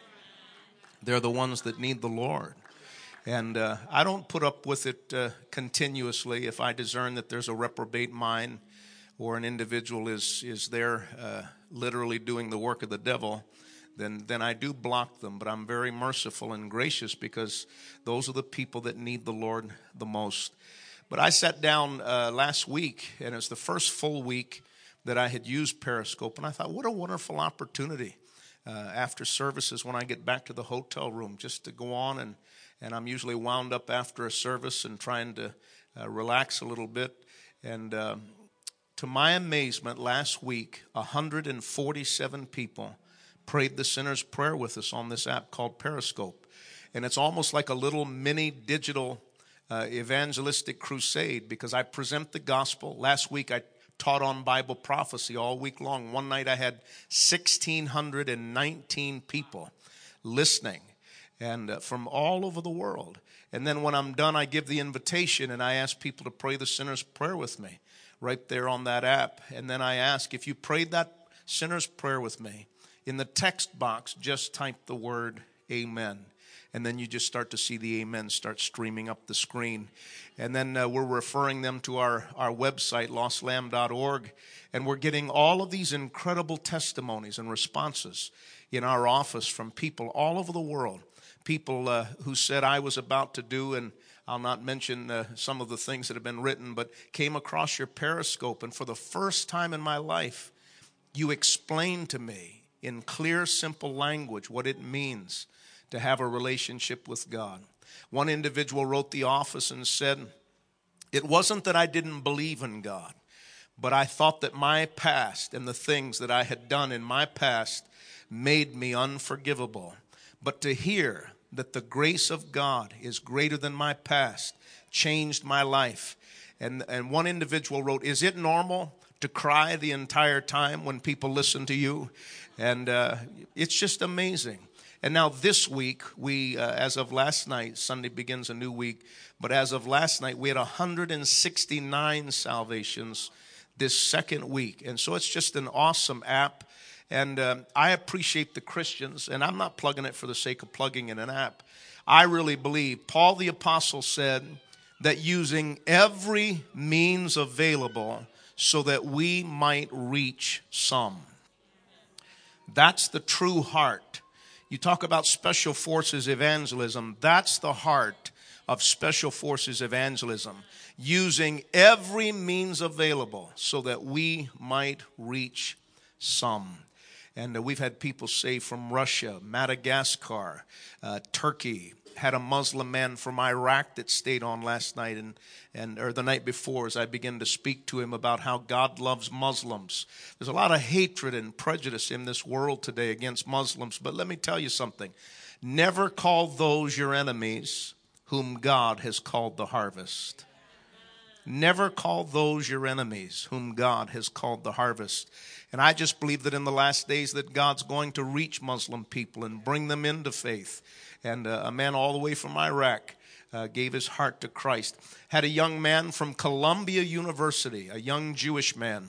They're the ones that need the Lord. And uh, I don't put up with it uh, continuously. If I discern that there's a reprobate mind or an individual is is there uh, literally doing the work of the devil, then, then I do block them. But I'm very merciful and gracious because those are the people that need the Lord the most. But I sat down uh, last week, and it's the first full week that I had used Periscope, and I thought, what a wonderful opportunity uh, after services when I get back to the hotel room just to go on, and, and I'm usually wound up after a service and trying to uh, relax a little bit. And uh, to my amazement, last week, one hundred forty-seven people prayed the sinner's prayer with us on this app called Periscope. And it's almost like a little mini digital uh, evangelistic crusade because I present the gospel. Last week I taught on Bible prophecy all week long. One night I had one thousand six hundred nineteen people listening, and uh, from all over the world. And then when I'm done, I give the invitation, and I ask people to pray the sinner's prayer with me right there on that app. And then I ask, if you prayed that sinner's prayer with me, in the text box, just type the word amen. And then you just start to see the amen start streaming up the screen. And then uh, we're referring them to our, our website, lost lamb dot org. And we're getting all of these incredible testimonies and responses in our office from people all over the world. People uh, who said I was about to do, and I'll not mention uh, some of the things that have been written, but came across your Periscope. And for the first time in my life, you explained to me in clear, simple language what it means to have a relationship with God. One individual wrote the office and said, it wasn't that I didn't believe in God, but I thought that my past and the things that I had done in my past made me unforgivable. But to hear that the grace of God is greater than my past changed my life. And, and one individual wrote, is it normal to cry the entire time when people listen to you? And uh, it's just amazing. And now this week, we, uh, as of last night, Sunday begins a new week, but as of last night, we had one hundred sixty-nine salvations this second week. And so it's just an awesome app. And um, I appreciate the Christians, and I'm not plugging it for the sake of plugging in an app. I really believe Paul the Apostle said that using every means available so that we might reach some. That's the true heart. You talk about special forces evangelism. That's the heart of special forces evangelism. Using every means available so that we might reach some. And uh, we've had people say from Russia, Madagascar, uh, Turkey. Had a Muslim man from Iraq that stayed on last night and, and or the night before as I began to speak to him about how God loves Muslims. There's a lot of hatred and prejudice in this world today against Muslims. But let me tell you something. Never call those your enemies whom God has called the harvest. Never call those your enemies whom God has called the harvest. And I just believe that in the last days that God's going to reach Muslim people and bring them into faith. And uh, a man all the way from Iraq uh, gave his heart to Christ. Had a young man from Columbia University, a young Jewish man,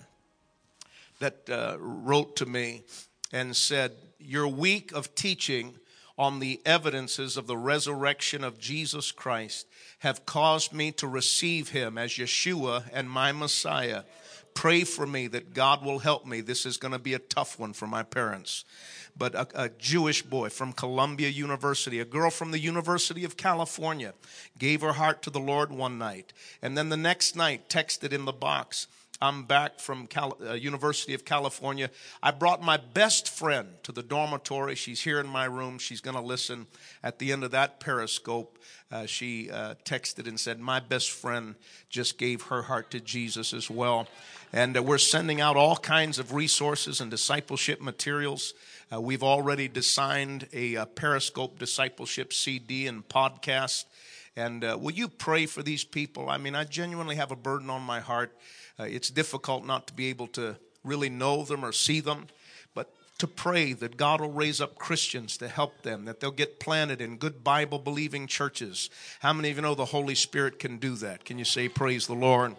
that uh, wrote to me and said, your week of teaching on the evidences of the resurrection of Jesus Christ have caused me to receive him as Yeshua and my Messiah. Pray for me that God will help me. This is going to be a tough one for my parents. But a, a Jewish boy from Columbia University, a girl from the University of California, gave her heart to the Lord one night. And then the next night texted in the box, I'm back from Cal- uh, University of California. I brought my best friend to the dormitory. She's here in my room. She's going to listen. At the end of that Periscope, uh, she uh, texted and said, my best friend just gave her heart to Jesus as well. And uh, we're sending out all kinds of resources and discipleship materials. Uh, we've already designed a, a Periscope discipleship C D and podcast. And uh, will you pray for these people? I mean, I genuinely have a burden on my heart. Uh, it's difficult not to be able to really know them or see them, but to pray that God will raise up Christians to help them, that they'll get planted in good Bible-believing churches. How many of you know the Holy Spirit can do that? Can you say, praise the Lord?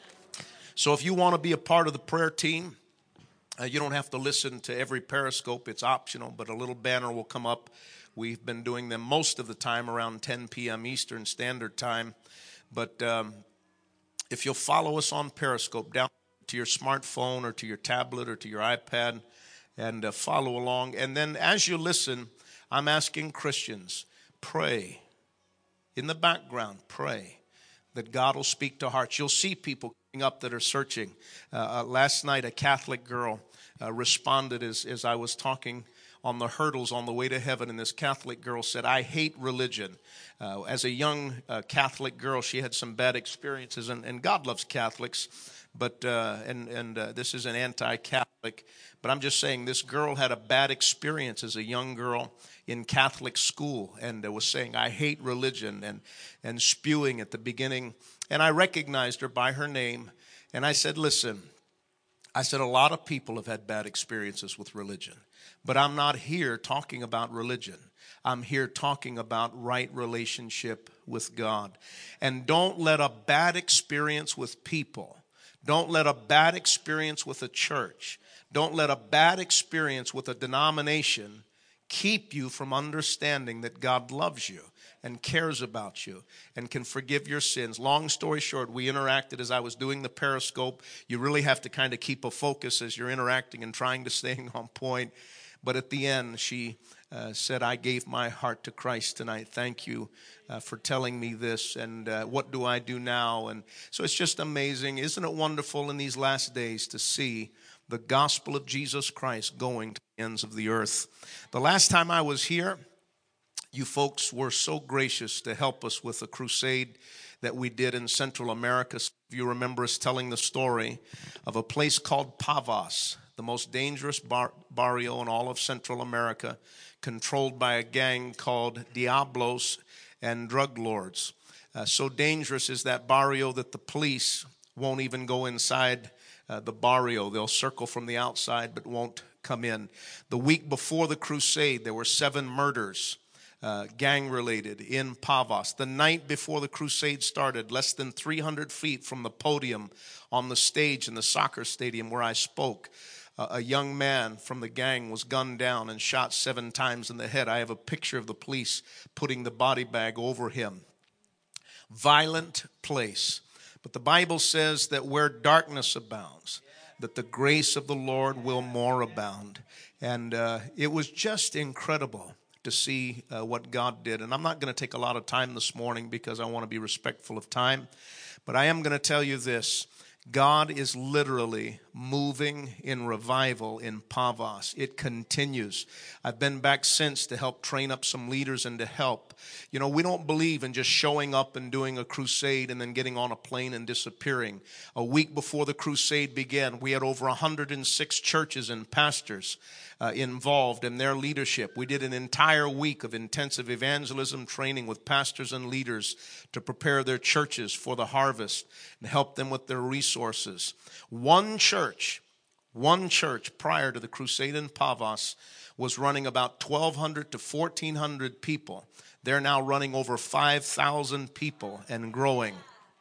So if you want to be a part of the prayer team, uh, you don't have to listen to every Periscope. It's optional, but a little banner will come up. We've been doing them most of the time around ten p.m. Eastern Standard Time. But um, if you'll follow us on Periscope, down to your smartphone or to your tablet or to your iPad, and uh, follow along. And then as you listen, I'm asking Christians, pray. In the background, pray that God will speak to hearts. You'll see people coming up that are searching. Uh, uh, last night, a Catholic girl uh, responded as, as I was talking on the hurdles on the way to heaven, and this Catholic girl said, I hate religion. Uh, as a young uh, Catholic girl, she had some bad experiences, and, and God loves Catholics, but uh, and, and uh, this is an anti-Catholic, but I'm just saying this girl had a bad experience as a young girl in Catholic school, and uh, was saying, I hate religion, and, and spewing at the beginning, and I recognized her by her name, and I said, listen, I said, a lot of people have had bad experiences with religion. But I'm not here talking about religion. I'm here talking about right relationship with God. And don't let a bad experience with people, don't let a bad experience with a church, don't let a bad experience with a denomination keep you from understanding that God loves you and cares about you and can forgive your sins. Long story short, we interacted as I was doing the Periscope. You really have to kind of keep a focus as you're interacting and trying to stay on point. But at the end, she uh, said, I gave my heart to Christ tonight. Thank you uh, for telling me this. And uh, what do I do now? And so it's just amazing. Isn't it wonderful in these last days to see the gospel of Jesus Christ going to the ends of the earth? The last time I was here, you folks were so gracious to help us with a crusade that we did in Central America. If you remember us telling the story of a place called Pavas, the most dangerous bar- barrio in all of Central America, controlled by a gang called Diablos and drug lords. Uh, so dangerous is that barrio that the police won't even go inside uh, the barrio. They'll circle from the outside but won't come in. The week before the crusade, there were seven murders, uh, gang-related, in Pavas. The night before the crusade started, less than three hundred feet from the podium on the stage in the soccer stadium where I spoke, a young man from the gang was gunned down and shot seven times in the head. I have a picture of the police putting the body bag over him. Violent place. But the Bible says that where darkness abounds, that the grace of the Lord will more abound. And uh, it was just incredible to see uh, what God did. And I'm not going to take a lot of time this morning because I want to be respectful of time. But I am going to tell you this. God is literally moving in revival in Pavas. It continues. I've been back since to help train up some leaders and to help. You know, we don't believe in just showing up and doing a crusade and then getting on a plane and disappearing. A week before the crusade began, we had over one hundred six churches and pastors uh, involved in their leadership. We did an entire week of intensive evangelism training with pastors and leaders to prepare their churches for the harvest and help them with their resources. One church, one church prior to the crusade in Pavas was running about twelve hundred to fourteen hundred people. They're now running over five thousand people and growing.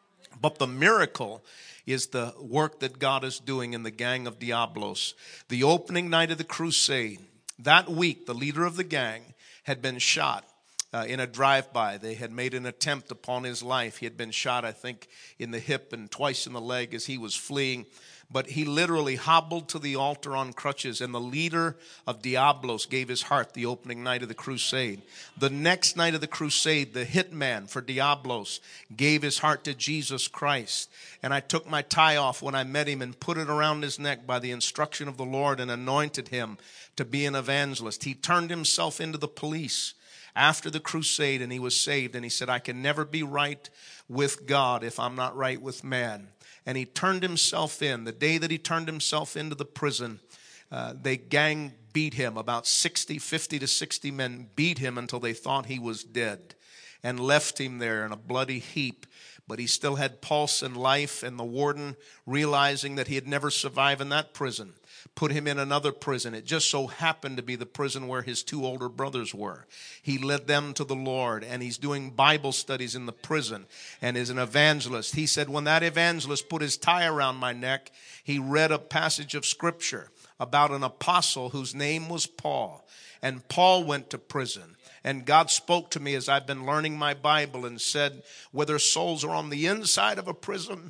But the miracle is the work that God is doing in the gang of Diablos. The opening night of the crusade, that week, the leader of the gang had been shot uh, in a drive-by. They had made an attempt upon his life. He had been shot, I think, in the hip and twice in the leg as he was fleeing. But he literally hobbled to the altar on crutches, and the leader of Diablos gave his heart the opening night of the crusade. The next night of the crusade, the hitman for Diablos gave his heart to Jesus Christ. And I took my tie off when I met him and put it around his neck by the instruction of the Lord and anointed him to be an evangelist. He turned himself into the police after the crusade, and he was saved. And he said, I can never be right with God if I'm not right with man. And he turned himself in. The day that he turned himself into the prison, uh, they gang beat him. About sixty, fifty to sixty men beat him until they thought he was dead and left him there in a bloody heap. But he still had pulse and life, and the warden, realizing that he had never survived in that prison, put him in another prison. It just so happened to be the prison where his two older brothers were. He led them to the Lord, and he's doing Bible studies in the prison and is an evangelist. He said, when that evangelist put his tie around my neck, he read a passage of scripture about an apostle whose name was Paul. And Paul went to prison. And God spoke to me as I've been learning my Bible and said, whether souls are on the inside of a prison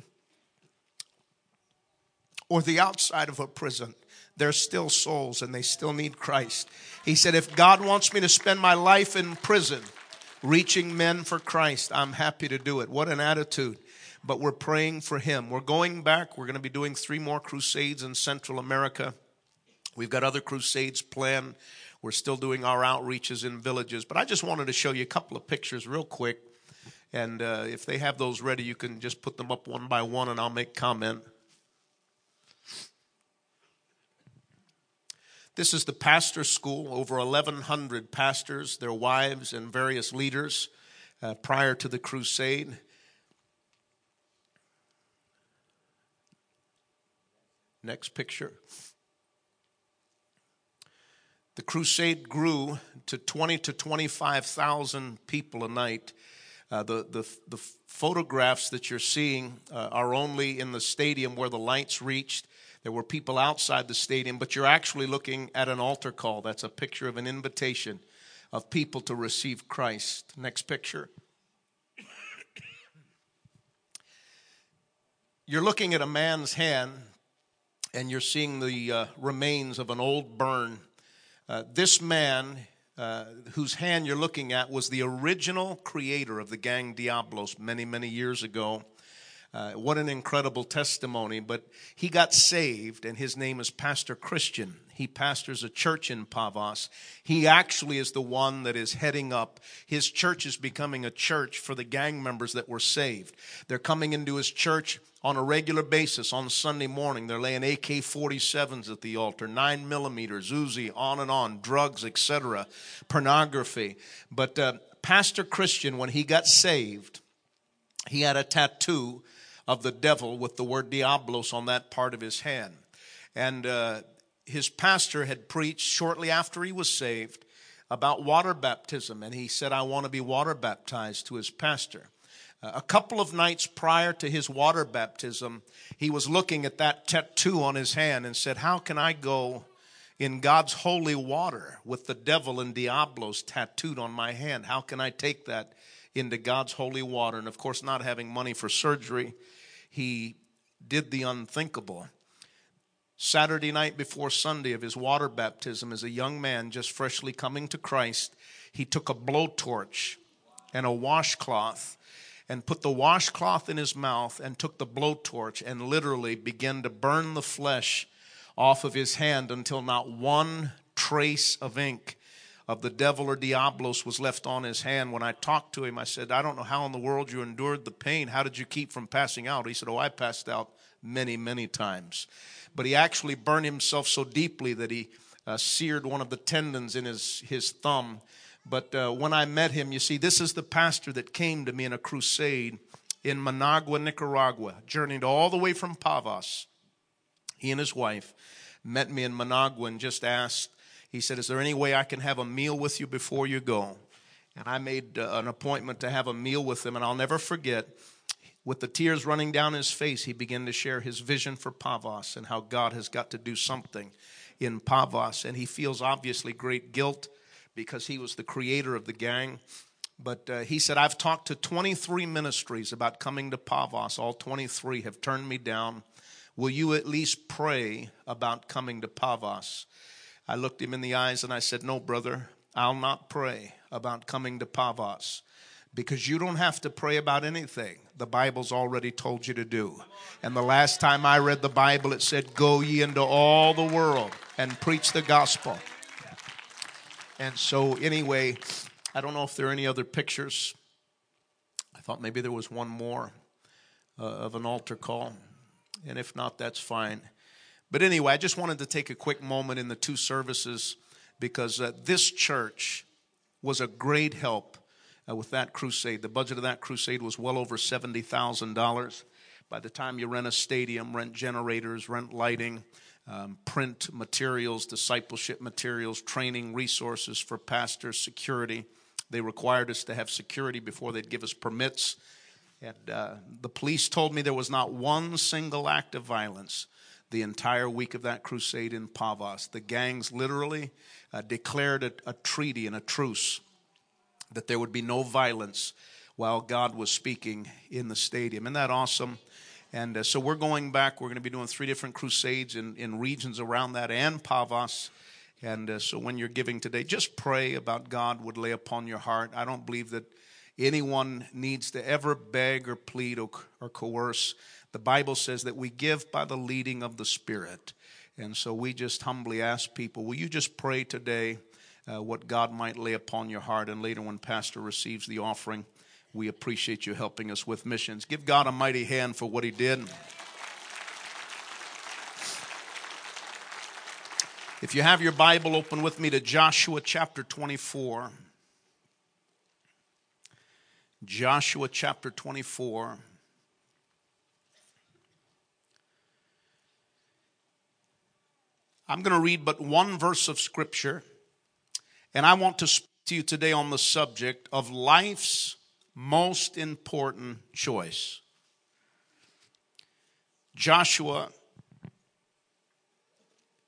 or the outside of a prison, they're still souls and they still need Christ. He said, if God wants me to spend my life in prison reaching men for Christ, I'm happy to do it. What an attitude. But we're praying for him. We're going back. We're going to be doing three more crusades in Central America. We've got other crusades planned. We're still doing our outreaches in villages. But I just wanted to show you a couple of pictures real quick. And uh, if they have those ready, you can just put them up one by one and I'll make comment. This is the pastor school, over eleven hundred pastors, their wives, and various leaders uh, prior to the crusade. Next picture. The crusade grew to twenty to twenty-five thousand people a night. Uh, the, the, the photographs that you're seeing uh, are only in the stadium where the lights reached. There were people outside the stadium, but you're actually looking at an altar call. That's a picture of an invitation of people to receive Christ. Next picture. You're looking at a man's hand, and you're seeing the uh, remains of an old burn. Uh, this man, uh, whose hand you're looking at, was the original creator of the gang Diablos many, many years ago. Uh, what an incredible testimony. But he got saved, and his name is Pastor Christian. He pastors a church in Pavas. He actually is the one that is heading up. His church is becoming a church for the gang members that were saved. They're coming into his church on a regular basis on Sunday morning. They're laying A K forty-sevens at the altar, nine millimeters, Uzi, on and on, drugs, et cetera, pornography. But uh, Pastor Christian, when he got saved, he had a tattoo of the devil with the word Diablos on that part of his hand. And uh, his pastor had preached shortly after he was saved about water baptism. And he said, I want to be water baptized, to his pastor. Uh, a couple of nights prior to his water baptism, he was looking at that tattoo on his hand and said, how can I go in God's holy water with the devil and Diablos tattooed on my hand? How can I take that into God's holy water? And of course, not having money for surgery, he did the unthinkable. Saturday night before Sunday of his water baptism, as a young man just freshly coming to Christ, he took a blowtorch and a washcloth and put the washcloth in his mouth and took the blowtorch and literally began to burn the flesh off of his hand until not one trace of ink of the devil or Diablos was left on his hand. When I talked to him, I said, I don't know how in the world you endured the pain. How did you keep from passing out? He said, oh, I passed out many, many times. But he actually burned himself so deeply that he uh, seared one of the tendons in his, his thumb. But uh, when I met him, you see, this is the pastor that came to me in a crusade in Managua, Nicaragua, journeyed all the way from Pavas. He and his wife met me in Managua and just asked, he said, is there any way I can have a meal with you before you go? And I made uh, an appointment to have a meal with him, and I'll never forget, with the tears running down his face, he began to share his vision for Pavas and how God has got to do something in Pavas. And he feels obviously great guilt because he was the creator of the gang. But uh, he said, I've talked to twenty-three ministries about coming to Pavas. All twenty-three have turned me down. Will you at least pray about coming to Pavas? I looked him in the eyes and I said, no, brother, I'll not pray about coming to Pavas, because you don't have to pray about anything the Bible's already told you to do. And the last time I read the Bible, it said, go ye into all the world and preach the gospel. And so anyway, I don't know if there are any other pictures. I thought maybe there was one more uh, of an altar call. And if not, that's fine. But anyway, I just wanted to take a quick moment in the two services, because uh, this church was a great help uh, with that crusade. The budget of that crusade was well over seventy thousand dollars. By the time you rent a stadium, rent generators, rent lighting, um, print materials, discipleship materials, training resources for pastors, security. They required us to have security before they'd give us permits. And uh, the police told me there was not one single act of violence the entire week of that crusade in Pavas. The gangs literally uh, declared a, a treaty and a truce that there would be no violence while God was speaking in the stadium. Isn't that awesome? And uh, so we're going back. We're going to be doing three different crusades in, in regions around that and Pavas. And uh, so when you're giving today, just pray about God would lay upon your heart. I don't believe that anyone needs to ever beg or plead or, or coerce. The Bible says that we give by the leading of the Spirit. And so we just humbly ask people, will you just pray today uh, what God might lay upon your heart? And later when Pastor receives the offering, we appreciate you helping us with missions. Give God a mighty hand for what he did. If you have your Bible, open with me to Joshua chapter twenty-four. Joshua chapter twenty-four. I'm going to read but one verse of Scripture, and I want to speak to you today on the subject of life's most important choice. Joshua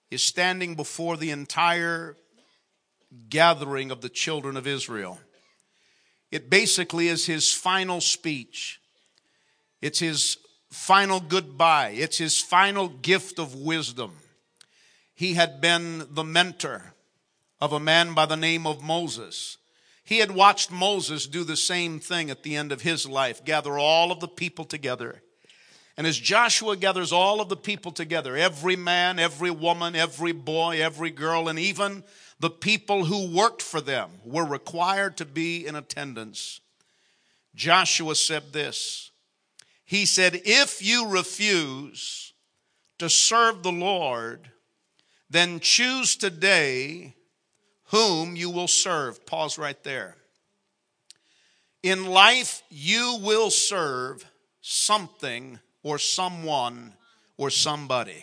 is standing before the entire gathering of the children of Israel. It basically is his final speech. It's his final goodbye. It's his final gift of wisdom. He had been the mentor of a man by the name of Moses. He had watched Moses do the same thing at the end of his life, gather all of the people together. And as Joshua gathers all of the people together, every man, every woman, every boy, every girl, and even the people who worked for them were required to be in attendance. Joshua said this. He said, if you refuse to serve the Lord, then choose today whom you will serve. Pause right there. In life, you will serve something or someone or somebody.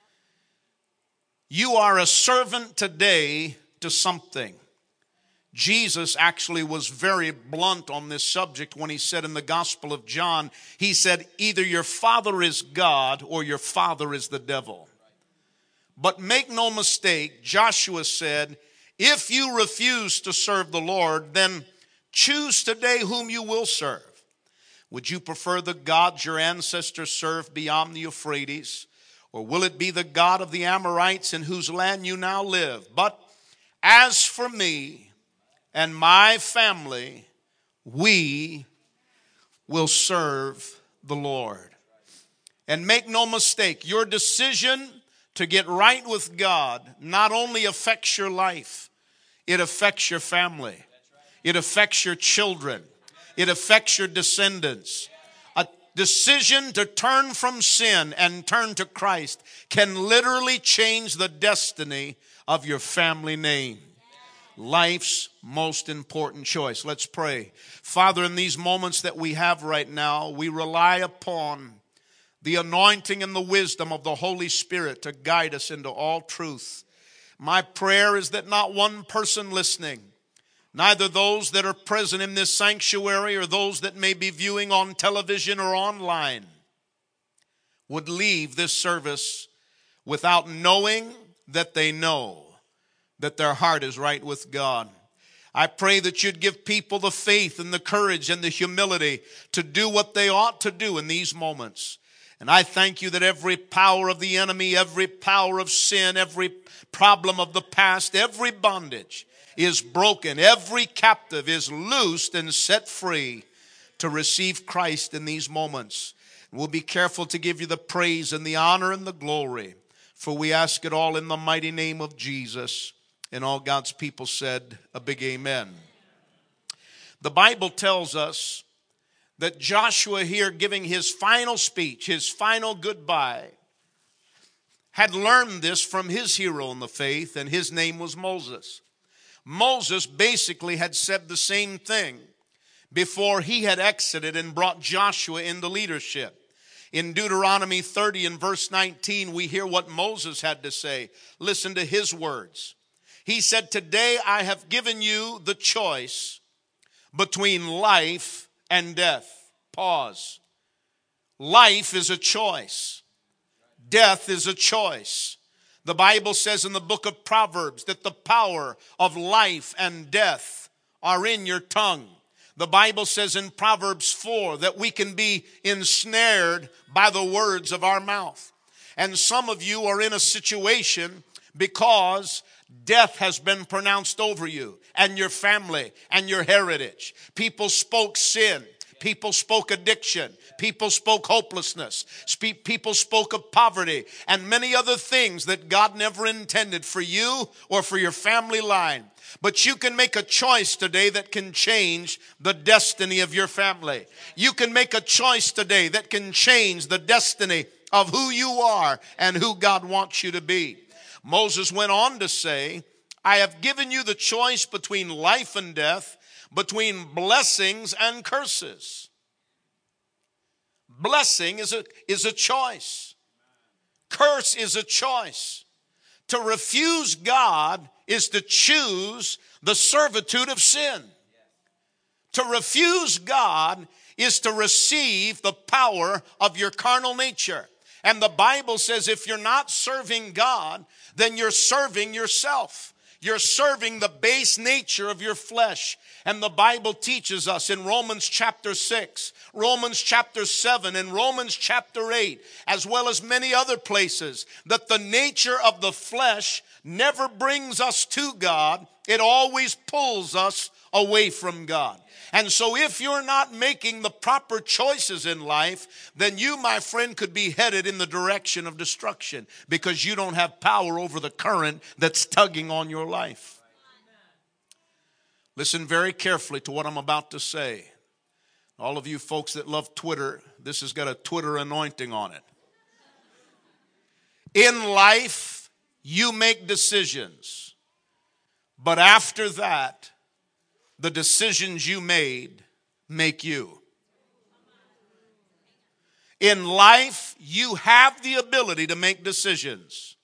You are a servant today to something. Jesus actually was very blunt on this subject when he said in the Gospel of John, he said, either your father is God or your father is the devil. But make no mistake, Joshua said, if you refuse to serve the Lord, then choose today whom you will serve. Would you prefer the gods your ancestors served beyond the Euphrates? Or will it be the God of the Amorites in whose land you now live? But as for me and my family, we will serve the Lord. And make no mistake, your decision to get right with God not only affects your life, it affects your family. It affects your children. It affects your descendants. A decision to turn from sin and turn to Christ can literally change the destiny of your family name. Life's most important choice. Let's pray. Father, in these moments that we have right now, we rely upon the anointing and the wisdom of the Holy Spirit to guide us into all truth. My prayer is that not one person listening, neither those that are present in this sanctuary or those that may be viewing on television or online, would leave this service without knowing that they know that their heart is right with God. I pray that you'd give people the faith and the courage and the humility to do what they ought to do in these moments. And I thank you that every power of the enemy, every power of sin, every problem of the past, every bondage is broken. Every captive is loosed and set free to receive Christ in these moments. We'll be careful to give you the praise and the honor and the glory, for we ask it all in the mighty name of Jesus. And all God's people said a big amen. The Bible tells us that Joshua here, giving his final speech, his final goodbye, had learned this from his hero in the faith, and his name was Moses. Moses basically had said the same thing before he had exited and brought Joshua into leadership. In Deuteronomy thirty and verse nineteen, we hear what Moses had to say. Listen to his words. He said, today I have given you the choice between life and death. Pause. Life is a choice. Death is a choice. The Bible says in the book of Proverbs that the power of life and death are in your tongue. The Bible says in Proverbs four that we can be ensnared by the words of our mouth. And some of you are in a situation because death has been pronounced over you and your family and your heritage. People spoke sin. People spoke addiction. People spoke hopelessness. People spoke of poverty and many other things that God never intended for you or for your family line. But you can make a choice today that can change the destiny of your family. You can make a choice today that can change the destiny of who you are and who God wants you to be. Moses went on to say, I have given you the choice between life and death, between blessings and curses. Blessing is a, is a choice. Curse is a choice. To refuse God is to choose the servitude of sin. To refuse God is to receive the power of your carnal nature. And the Bible says if you're not serving God, then you're serving yourself. You're serving the base nature of your flesh. And the Bible teaches us in Romans chapter six, Romans chapter seven, and Romans chapter eight, as well as many other places, that the nature of the flesh never brings us to God. It always pulls us away from God. And so if you're not making the proper choices in life, then you, my friend, could be headed in the direction of destruction because you don't have power over the current that's tugging on your life. Listen very carefully to what I'm about to say. All of you folks that love Twitter, this has got a Twitter anointing on it. In life, you make decisions. But after that, the decisions you made make you. In life, you have the ability to make decisions.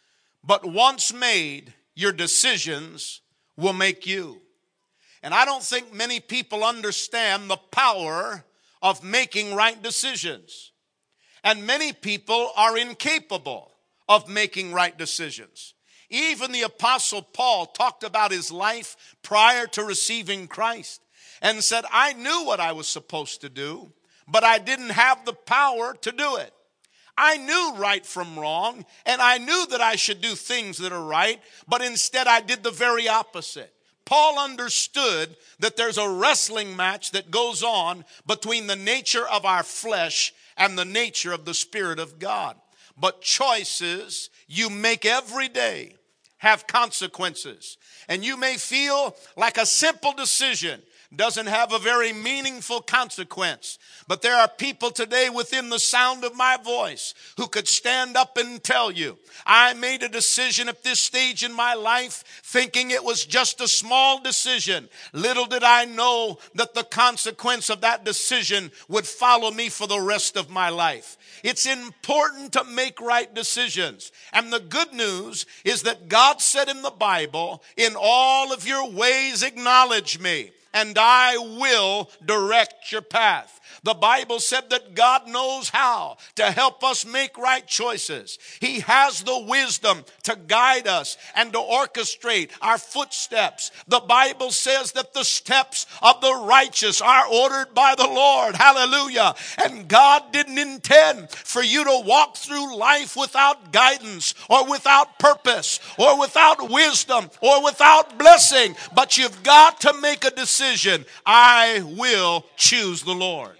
But once made, your decisions will make you. And I don't think many people understand the power of making right decisions. And many people are incapable of making right decisions. Even the Apostle Paul talked about his life prior to receiving Christ and said, I knew what I was supposed to do, but I didn't have the power to do it. I knew right from wrong, and I knew that I should do things that are right, but instead I did the very opposite. Paul understood that there's a wrestling match that goes on between the nature of our flesh and the nature of the Spirit of God. But choices you make every day have consequences. And you may feel like a simple decision doesn't have a very meaningful consequence. But there are people today within the sound of my voice who could stand up and tell you, I made a decision at this stage in my life thinking it was just a small decision. Little did I know that the consequence of that decision would follow me for the rest of my life. It's important to make right decisions. And the good news is that God said in the Bible, in all of your ways acknowledge me, and I will direct your path. The Bible said that God knows how to help us make right choices. He has the wisdom to guide us and to orchestrate our footsteps. The Bible says that the steps of the righteous are ordered by the Lord. Hallelujah. And God didn't intend for you to walk through life without guidance or without purpose or without wisdom or without blessing. But you've got to make a decision. I will choose the Lord.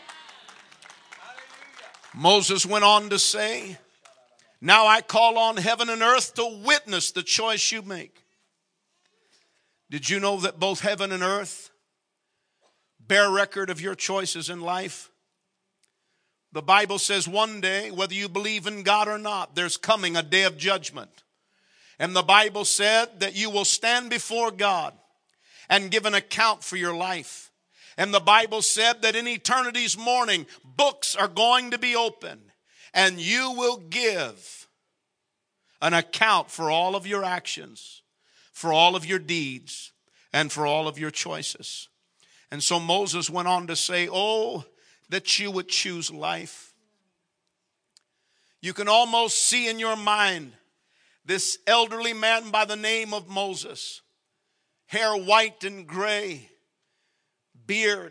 Moses went on to say, now I call on heaven and earth to witness the choice you make. Did you know that both heaven and earth bear record of your choices in life? The Bible says one day, whether you believe in God or not, there's coming a day of judgment. And the Bible said that you will stand before God and give an account for your life. And the Bible said that in eternity's morning, books are going to be opened, and you will give an account for all of your actions, for all of your deeds, and for all of your choices. And so Moses went on to say, oh, that you would choose life. You can almost see in your mind this elderly man by the name of Moses, hair white and gray, beard,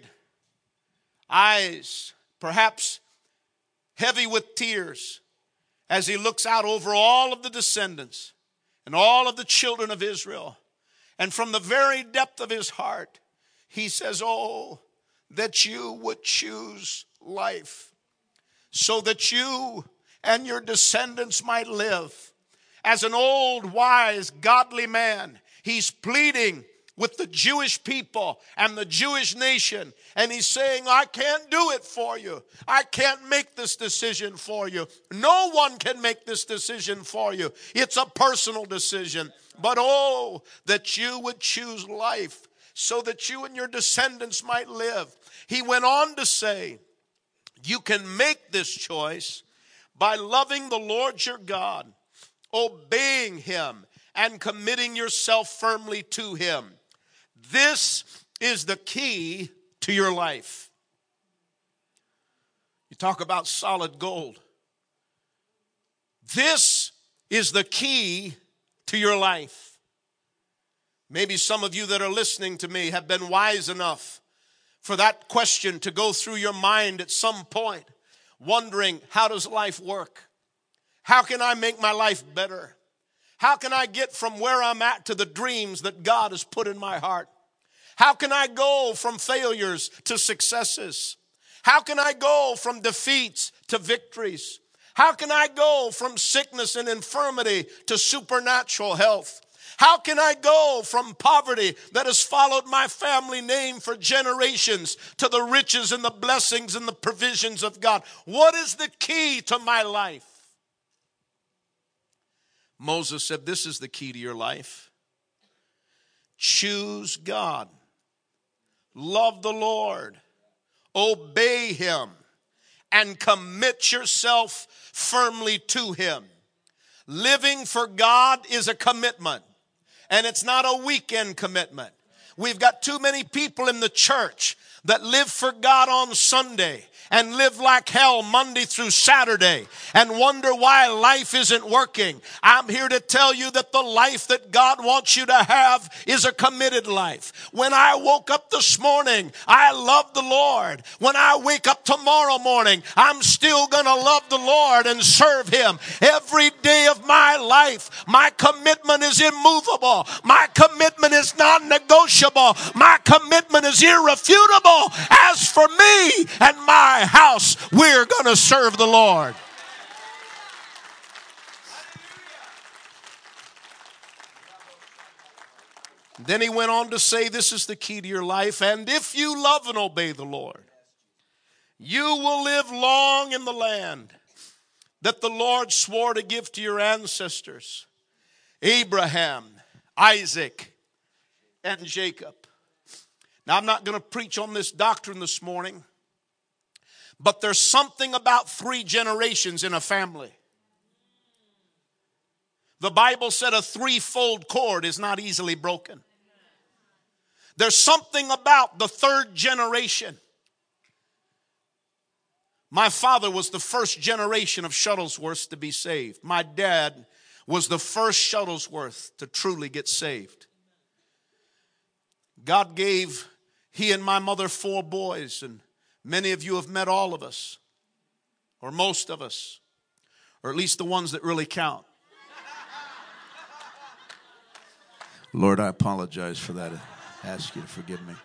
eyes perhaps heavy with tears, as he looks out over all of the descendants and all of the children of Israel. And from the very depth of his heart, he says, oh, that you would choose life so that you and your descendants might live. As an old, wise, godly man, he's pleading with the Jewish people and the Jewish nation. And he's saying, I can't do it for you. I can't make this decision for you. No one can make this decision for you. It's a personal decision. But oh, that you would choose life so that you and your descendants might live. He went on to say, you can make this choice by loving the Lord your God, obeying him, and committing yourself firmly to him. This is the key to your life. You talk about solid gold. This is the key to your life. Maybe some of you that are listening to me have been wise enough for that question to go through your mind at some point, wondering, how does life work? How can I make my life better? How can I get from where I'm at to the dreams that God has put in my heart? How can I go from failures to successes? How can I go from defeats to victories? How can I go from sickness and infirmity to supernatural health? How can I go from poverty that has followed my family name for generations to the riches and the blessings and the provisions of God? What is the key to my life? Moses said, this is the key to your life. Choose God. Love the Lord. Obey Him. And commit yourself firmly to Him. Living for God is a commitment. And it's not a weekend commitment. We've got too many people in the church that live for God on Sunday and live like hell Monday through Saturday and wonder why life isn't working. I'm here to tell you that the life that God wants you to have is a committed life. When I woke up this morning, I love the Lord. When I wake up tomorrow morning, I'm still going to love the Lord and serve Him. Every day of my life, my commitment is immovable. My commitment is non-negotiable. My commitment is irrefutable. As for me and my house, we're going to serve the Lord. Then he went on to say, this is the key to your life. And if you love and obey the Lord, you will live long in the land that the Lord swore to give to your ancestors, Abraham, Isaac, and Jacob. Now, I'm not going to preach on this doctrine this morning, but there's something about three generations in a family. The Bible said a threefold cord is not easily broken. There's something about the third generation. My father was the first generation of Shuttlesworths to be saved. My dad was the first Shuttlesworth to truly get saved. God gave he and my mother four boys, and many of you have met all of us, or most of us, or at least the ones that really count. Lord, I apologize for that. I ask you to forgive me.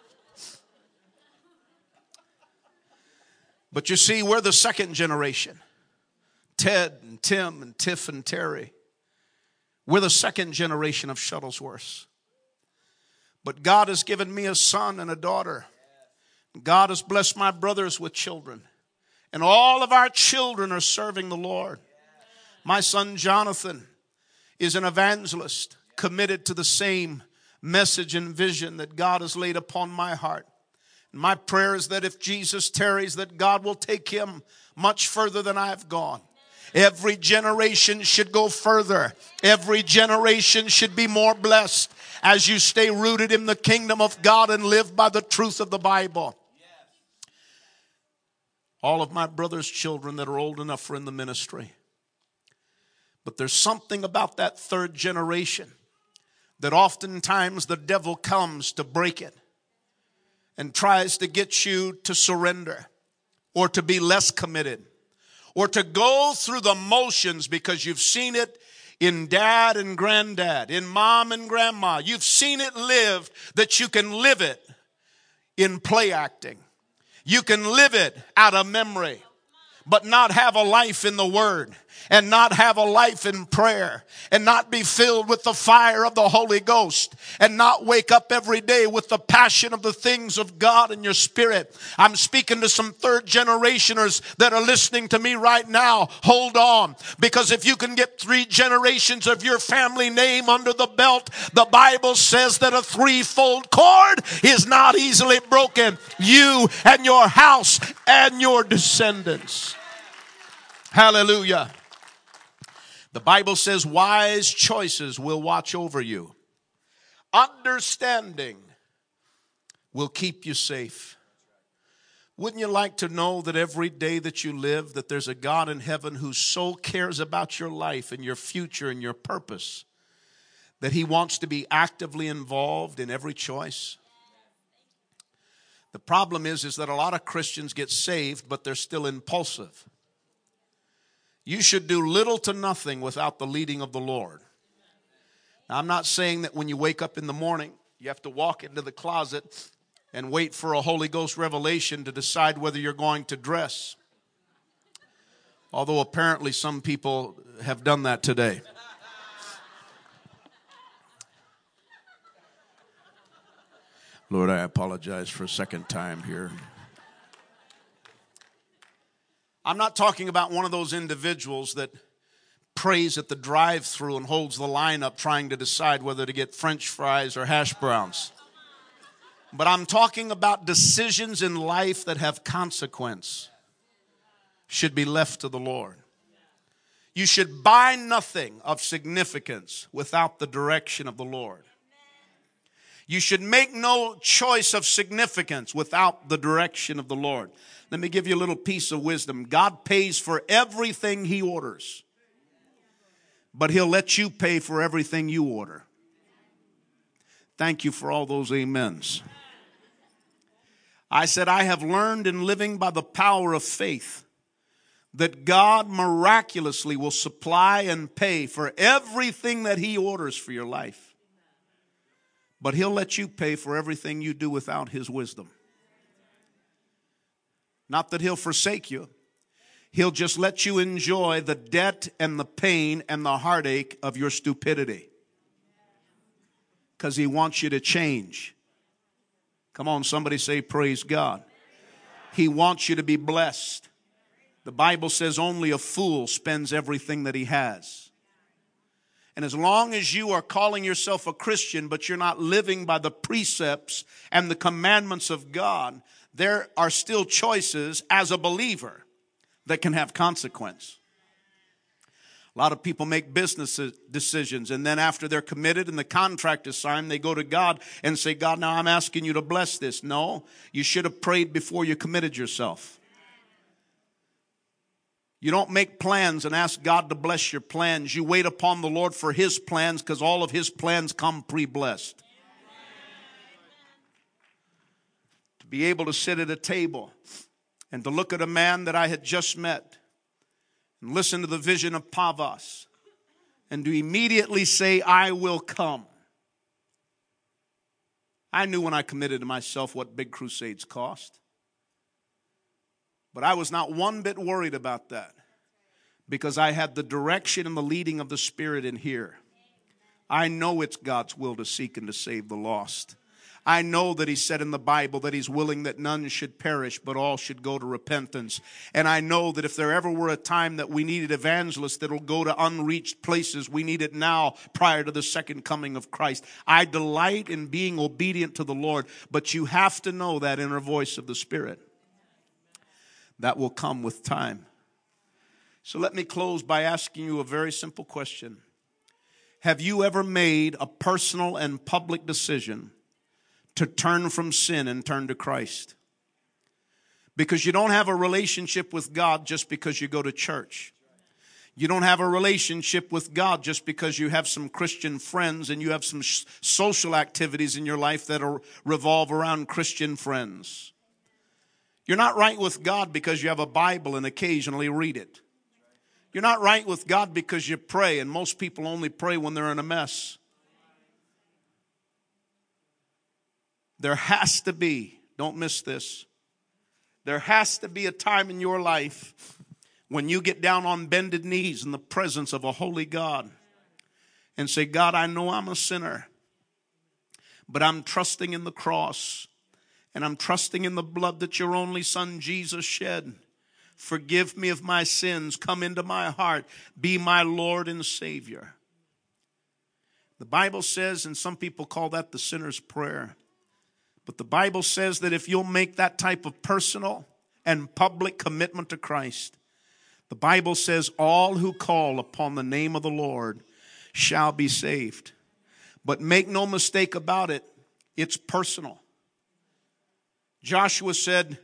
But you see, we're the second generation. Ted and Tim and Tiff and Terry. We're the second generation of Shuttlesworths. But God has given me a son and a daughter. God has blessed my brothers with children. And all of our children are serving the Lord. My son Jonathan is an evangelist committed to the same message and vision that God has laid upon my heart. And my prayer is that if Jesus tarries, that God will take him much further than I've gone. Every generation should go further. Every generation should be more blessed as you stay rooted in the kingdom of God and live by the truth of the Bible. All of my brother's children that are old enough are in the ministry. But there's something about that third generation that oftentimes the devil comes to break it and tries to get you to surrender or to be less committed or to go through the motions because you've seen it in dad and granddad, in mom and grandma. You've seen it lived, that you can live it in play acting. You can live it out of memory, but not have a life in the Word, and not have a life in prayer, and not be filled with the fire of the Holy Ghost, and not wake up every day with the passion of the things of God in your spirit. I'm speaking to some third generationers that are listening to me right now. Hold on, because if you can get three generations of your family name under the belt, the Bible says that a threefold cord is not easily broken. You and your house and your descendants. Hallelujah. The Bible says wise choices will watch over you. Understanding will keep you safe. Wouldn't you like to know that every day that you live, that there's a God in heaven who so cares about your life and your future and your purpose that he wants to be actively involved in every choice? The problem is, is that a lot of Christians get saved, but they're still impulsive. You should do little to nothing without the leading of the Lord. Now, I'm not saying that when you wake up in the morning, you have to walk into the closet and wait for a Holy Ghost revelation to decide whether you're going to dress. Although apparently some people have done that today. Lord, I apologize for a second time here. I'm not talking about one of those individuals that prays at the drive-thru and holds the line up trying to decide whether to get French fries or hash browns. But I'm talking about decisions in life that have consequence should be left to the Lord. You should buy nothing of significance without the direction of the Lord. You should make no choice of significance without the direction of the Lord. Let me give you a little piece of wisdom. God pays for everything he orders, but he'll let you pay for everything you order. Thank you for all those amens. I said, I have learned in living by the power of faith that God miraculously will supply and pay for everything that he orders for your life. But he'll let you pay for everything you do without his wisdom. Not that he'll forsake you. He'll just let you enjoy the debt and the pain and the heartache of your stupidity. Because he wants you to change. Come on, somebody say praise God. He wants you to be blessed. The Bible says only a fool spends everything that he has. And as long as you are calling yourself a Christian, but you're not living by the precepts and the commandments of God, there are still choices as a believer that can have consequence. A lot of people make business decisions, and then after they're committed and the contract is signed, they go to God and say, God, now I'm asking you to bless this. No, you should have prayed before you committed yourself. You don't make plans and ask God to bless your plans. You wait upon the Lord for his plans, because all of his plans come pre-blessed. To be able to sit at a table and to look at a man that I had just met and listen to the vision of Pavas and to immediately say, I will come. I knew when I committed to myself what big crusades cost. But I was not one bit worried about that, because I had the direction and the leading of the Spirit in here. I know it's God's will to seek and to save the lost. I know that he said in the Bible that he's willing that none should perish, but all should go to repentance. And I know that if there ever were a time that we needed evangelists that will go to unreached places, we need it now prior to the second coming of Christ. I delight in being obedient to the Lord, but you have to know that inner voice of the Spirit. That will come with time. So let me close by asking you a very simple question. Have you ever made a personal and public decision to turn from sin and turn to Christ? Because you don't have a relationship with God just because you go to church. You don't have a relationship with God just because you have some Christian friends and you have some sh- social activities in your life that are, revolve around Christian friends. You're not right with God because you have a Bible and occasionally read it. You're not right with God because you pray, and most people only pray when they're in a mess. There has to be, don't miss this, there has to be a time in your life when you get down on bended knees in the presence of a holy God and say, God, I know I'm a sinner, but I'm trusting in the cross. And I'm trusting in the blood that your only son Jesus shed. Forgive me of my sins. Come into my heart. Be my Lord and Savior. The Bible says, and some people call that the sinner's prayer. But the Bible says that if you'll make that type of personal and public commitment to Christ, the Bible says all who call upon the name of the Lord shall be saved. But make no mistake about it, it's personal. Joshua said,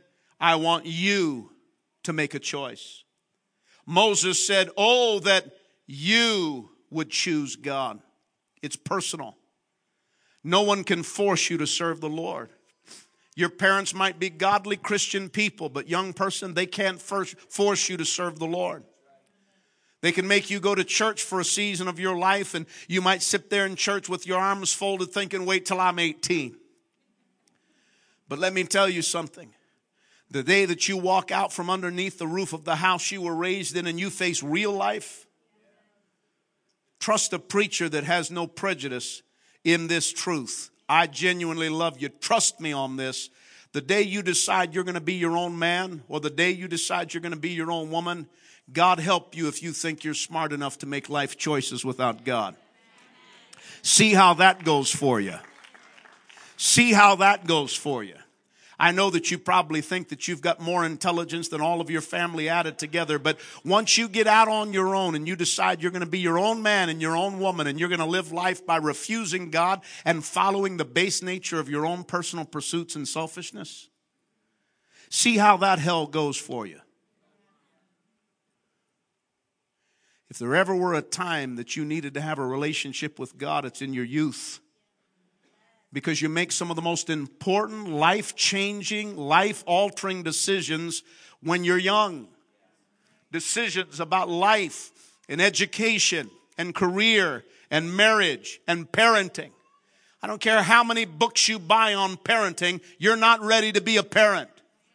I want you to make a choice. Moses said, oh, that you would choose God. It's personal. No one can force you to serve the Lord. Your parents might be godly Christian people, but young person, they can't first force you to serve the Lord. They can make you go to church for a season of your life, and you might sit there in church with your arms folded thinking, wait till I'm eighteen. But let me tell you something. The day that you walk out from underneath the roof of the house you were raised in and you face real life, trust a preacher that has no prejudice in this truth. I genuinely love you. Trust me on this. The day you decide you're going to be your own man, or the day you decide you're going to be your own woman, God help you if you think you're smart enough to make life choices without God. See how that goes for you. See how that goes for you. I know that you probably think that you've got more intelligence than all of your family added together, but once you get out on your own and you decide you're going to be your own man and your own woman, and you're going to live life by refusing God and following the base nature of your own personal pursuits and selfishness, see how that hell goes for you. If there ever were a time that you needed to have a relationship with God, it's in your youth. Because you make some of the most important, life-changing, life-altering decisions when you're young. Decisions about life and education and career and marriage and parenting. I don't care how many books you buy on parenting, you're not ready to be a parent.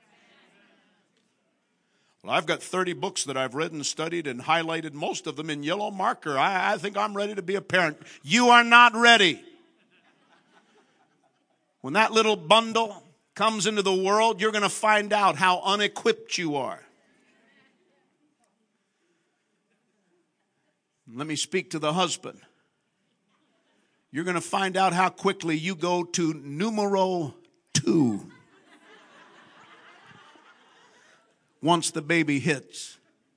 Well, I've got thirty books that I've read and studied and highlighted, most of them in yellow marker. I, I think I'm ready to be a parent. You are not ready. When that little bundle comes into the world, you're going to find out how unequipped you are. Let me speak to the husband. You're going to find out how quickly you go to numero two once the baby hits.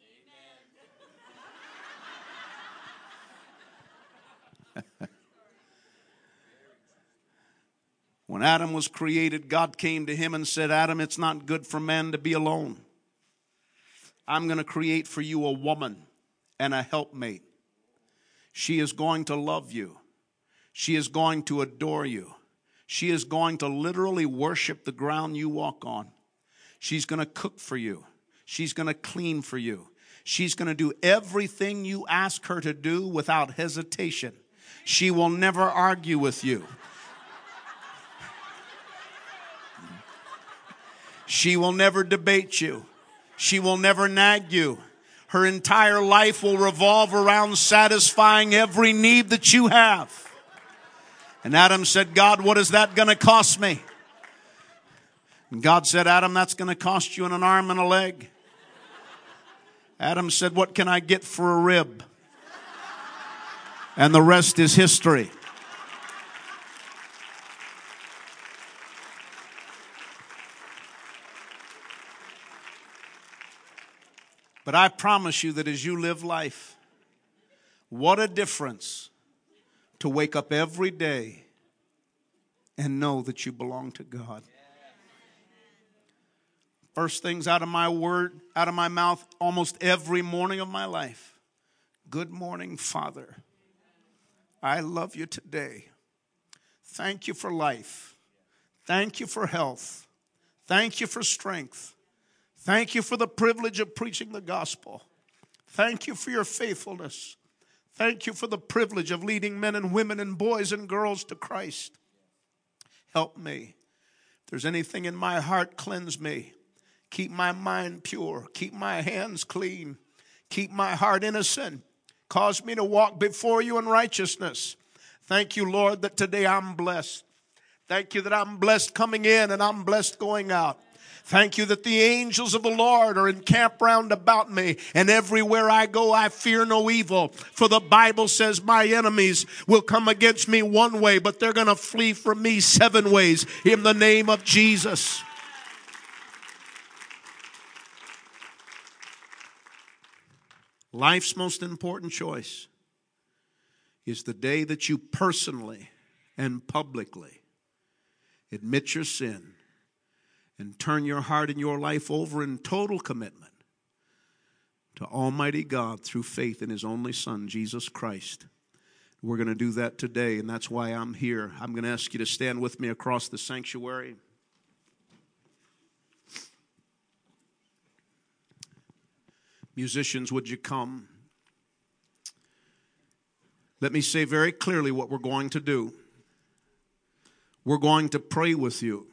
When Adam was created, God came to him and said, Adam, it's not good for man to be alone. I'm going to create for you a woman and a helpmate. She is going to love you. She is going to adore you. She is going to literally worship the ground you walk on. She's going to cook for you. She's going to clean for you. She's going to do everything you ask her to do without hesitation. She will never argue with you. She will never debate you. She will never nag you. Her entire life will revolve around satisfying every need that you have. And Adam said, God, what is that going to cost me? And God said, Adam, that's going to cost you an arm and a leg. Adam said, what can I get for a rib? And the rest is history. But I promise you that as you live life, what a difference to wake up every day and know that you belong to God. First things out of my word, out of my mouth, almost every morning of my life. Good morning, Father. I love you today. Thank you for life. Thank you for health. Thank you for strength. Thank you for the privilege of preaching the gospel. Thank you for your faithfulness. Thank you for the privilege of leading men and women and boys and girls to Christ. Help me. If there's anything in my heart, cleanse me. Keep my mind pure. Keep my hands clean. Keep my heart innocent. Cause me to walk before you in righteousness. Thank you, Lord, that today I'm blessed. Thank you that I'm blessed coming in and I'm blessed going out. Thank you that the angels of the Lord are encamped round about me, and everywhere I go I fear no evil. For the Bible says my enemies will come against me one way, but they're going to flee from me seven ways in the name of Jesus. Life's most important choice is the day that you personally and publicly admit your sin and turn your heart and your life over in total commitment to Almighty God through faith in His only Son, Jesus Christ. We're going to do that today, and that's why I'm here. I'm going to ask you to stand with me across the sanctuary. Musicians, would you come? Let me say very clearly what we're going to do. We're going to pray with you.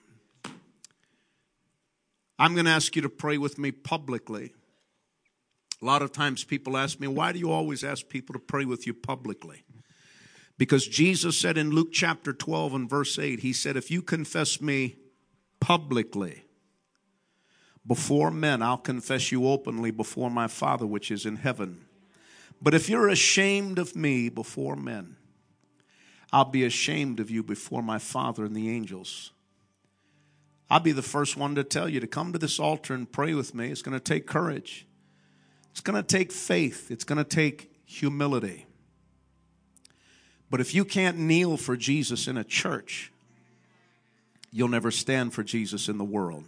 I'm going to ask you to pray with me publicly. A lot of times people ask me, why do you always ask people to pray with you publicly? Because Jesus said in Luke chapter twelve and verse eight, He said, if you confess me publicly before men, I'll confess you openly before my Father which is in heaven. But if you're ashamed of me before men, I'll be ashamed of you before my Father and the angels. I'll be the first one to tell you to come to this altar and pray with me. It's going to take courage. It's going to take faith. It's going to take humility. But if you can't kneel for Jesus in a church, you'll never stand for Jesus in the world.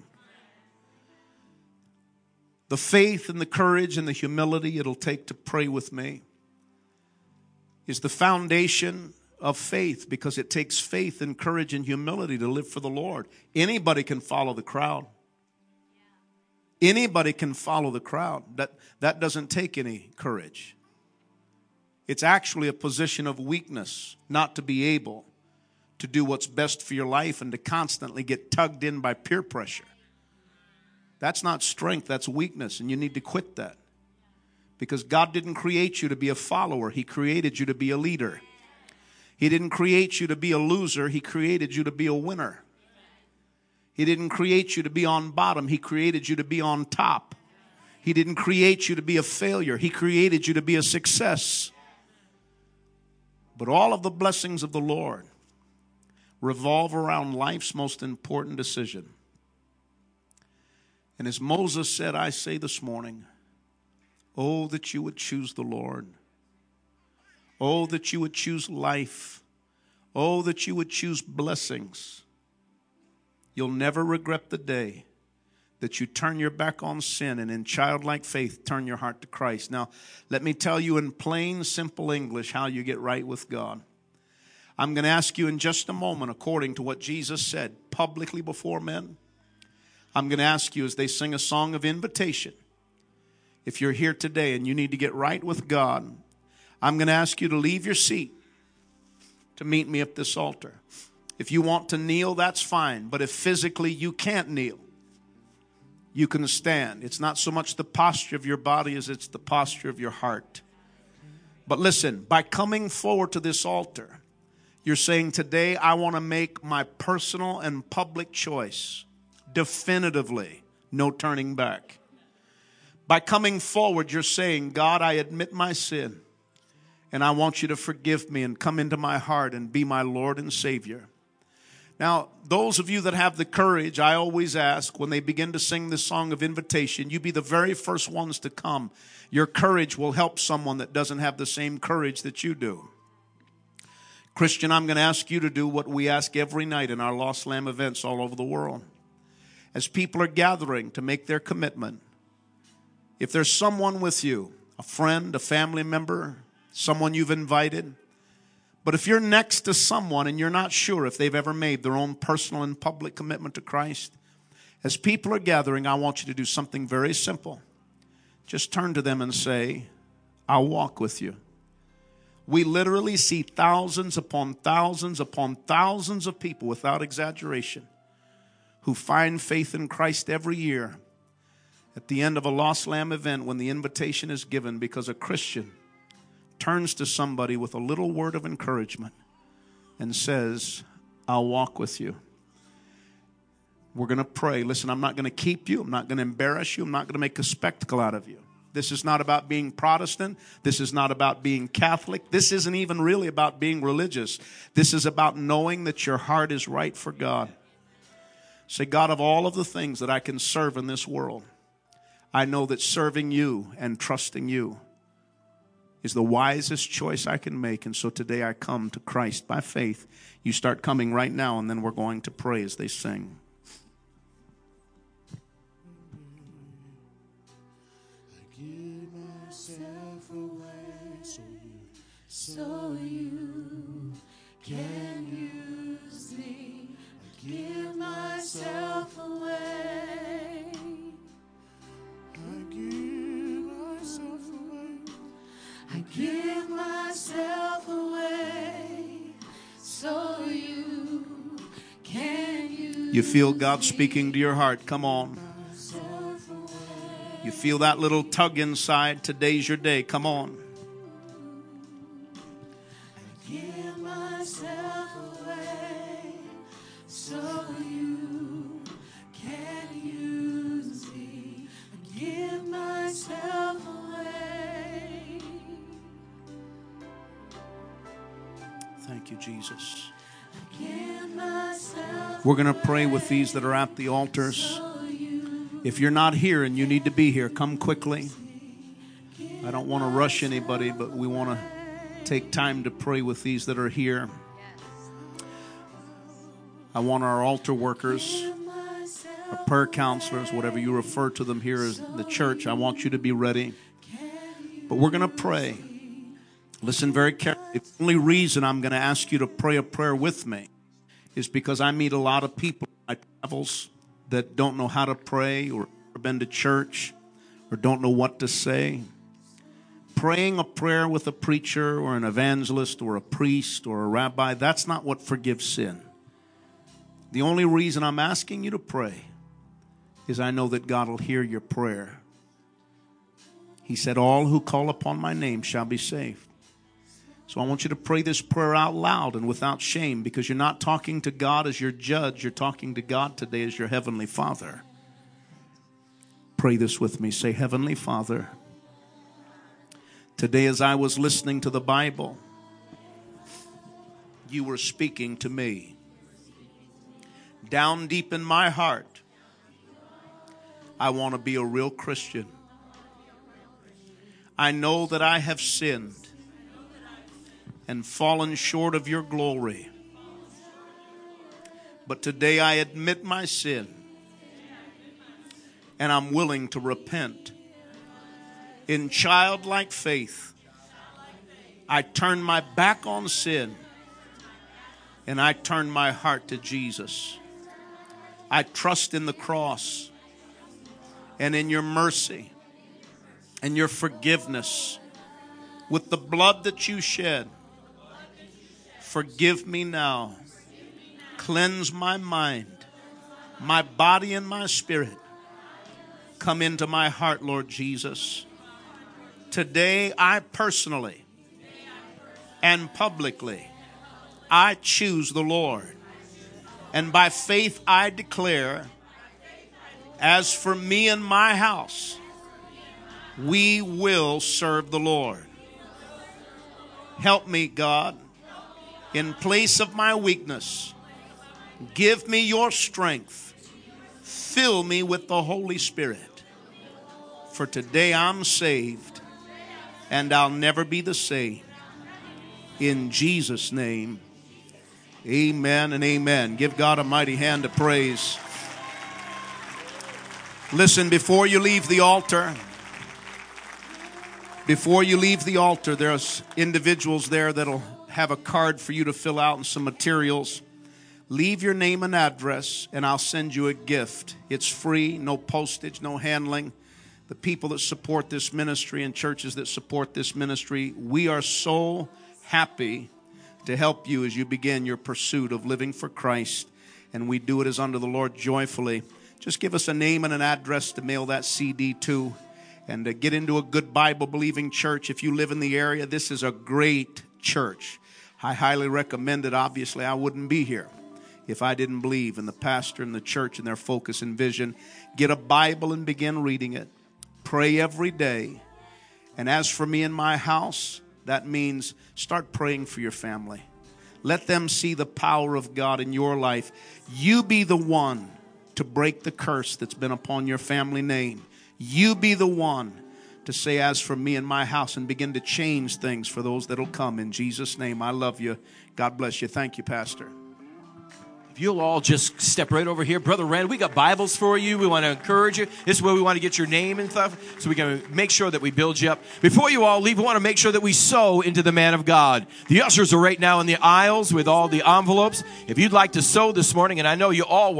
The faith and the courage and the humility it'll take to pray with me is the foundation of faith, because it takes faith and courage and humility to live for the Lord. Anybody can follow the crowd. Anybody can follow the crowd. That, that doesn't take any courage. It's actually a position of weakness not to be able to do what's best for your life and to constantly get tugged in by peer pressure. That's not strength, that's weakness, and you need to quit that. Because God didn't create you to be a follower. He created you to be a leader. He didn't create you to be a loser. He created you to be a winner. He didn't create you to be on bottom. He created you to be on top. He didn't create you to be a failure. He created you to be a success. But all of the blessings of the Lord revolve around life's most important decision. And as Moses said, I say this morning, oh, that you would choose the Lord. Oh, that you would choose life. Oh, that you would choose blessings. You'll never regret the day that you turn your back on sin and in childlike faith turn your heart to Christ. Now, let me tell you in plain, simple English how you get right with God. I'm going to ask you in just a moment, according to what Jesus said publicly before men, I'm going to ask you as they sing a song of invitation, if you're here today and you need to get right with God, I'm going to ask you to leave your seat to meet me at this altar. If you want to kneel, that's fine. But if physically you can't kneel, you can stand. It's not so much the posture of your body as it's the posture of your heart. But listen, by coming forward to this altar, you're saying today I want to make my personal and public choice. Definitively, no turning back. By coming forward, you're saying, God, I admit my sin, and I want you to forgive me and come into my heart and be my Lord and Savior. Now, those of you that have the courage, I always ask, when they begin to sing this song of invitation, you be the very first ones to come. Your courage will help someone that doesn't have the same courage that you do. Christian, I'm going to ask you to do what we ask every night in our Lost Lamb events all over the world. As people are gathering to make their commitment, if there's someone with you, a friend, a family member, someone you've invited, but if you're next to someone and you're not sure if they've ever made their own personal and public commitment to Christ, as people are gathering, I want you to do something very simple. Just turn to them and say, I'll walk with you. We literally see thousands upon thousands upon thousands of people, without exaggeration, who find faith in Christ every year at the end of a Lost Lamb event when the invitation is given, because a Christian turns to somebody with a little word of encouragement and says, I'll walk with you. We're going to pray. Listen, I'm not going to keep you. I'm not going to embarrass you. I'm not going to make a spectacle out of you. This is not about being Protestant. This is not about being Catholic. This isn't even really about being religious. This is about knowing that your heart is right for God. Say, God, of all of the things that I can serve in this world, I know that serving you and trusting you is the wisest choice I can make. And so today I come to Christ by faith. You start coming right now, and then we're going to pray as they sing. give myself away so you, So you can use me. I give myself away. I give myself away. I give myself away. So you can use You feel God speaking to your heart. Come on. myself away. You feel that little tug inside. Today's your day. Come on. Give myself away so you can use me. I give myself away. Thank you, Jesus. Give myself We're going to pray with these that are at the altars. so you If you're not here and you need to be here, come quickly. I don't want to rush anybody, but we want to take time to pray with these that are here. I want our altar workers, our prayer counselors, whatever you refer to them here as the church, I want you to be ready. But we're going to pray. Listen very carefully. The only reason I'm going to ask you to pray a prayer with me is because I meet a lot of people in my travels that don't know how to pray or have been to church or don't know what to say. Praying a prayer with a preacher or an evangelist or a priest or a rabbi, that's not what forgives sin. The only reason I'm asking you to pray is I know that God will hear your prayer. He said, all who call upon my name shall be saved. So I want you to pray this prayer out loud and without shame, because you're not talking to God as your judge. You're talking to God today as your Heavenly Father. Pray this with me. Say, Heavenly Father, today as I was listening to the Bible, you were speaking to me. Down deep in my heart, I want to be a real Christian. I know that I have sinned and fallen short of your glory. But today I admit my sin, and I'm willing to repent. In childlike faith, I turn my back on sin, and I turn my heart to Jesus. I trust in the cross and in your mercy and your forgiveness. With the blood that you shed, forgive me now. Cleanse my mind, my body, and my spirit. Come into my heart, Lord Jesus. Today, I personally and publicly, I choose the Lord. And by faith, I declare, as for me and my house, we will serve the Lord. Help me, God, in place of my weakness. Give me your strength. Fill me with the Holy Spirit. For today I'm saved, and I'll never be the same. In Jesus' name, amen and amen. Give God a mighty hand of praise. Listen, before you leave the altar, before you leave the altar, there's individuals there that'll have a card for you to fill out and some materials. Leave your name and address, and I'll send you a gift. It's free, no postage, no handling. The people that support this ministry and churches that support this ministry, we are so happy to help you as you begin your pursuit of living for Christ. And we do it as unto the Lord joyfully. Just give us a name and an address to mail that C D to. And uh, get into a good Bible-believing church. If you live in the area, this is a great church. I highly recommend it. Obviously, I wouldn't be here if I didn't believe in the pastor and the church and their focus and vision. Get a Bible and begin reading it. Pray every day. And as for me and my house, that means start praying for your family. Let them see the power of God in your life. You be the one to break the curse that's been upon your family name. You be the one to say, as for me and my house, and begin to change things for those that will come. In Jesus' name, I love you. God bless you. Thank you, Pastor. If you'll all just step right over here. Brother Rand, we got Bibles for you. We want to encourage you. This is where we want to get your name and stuff, so we can make sure that we build you up. Before you all leave, we want to make sure that we sow into the man of God. The ushers are right now in the aisles with all the envelopes. If you'd like to sow this morning, and I know you all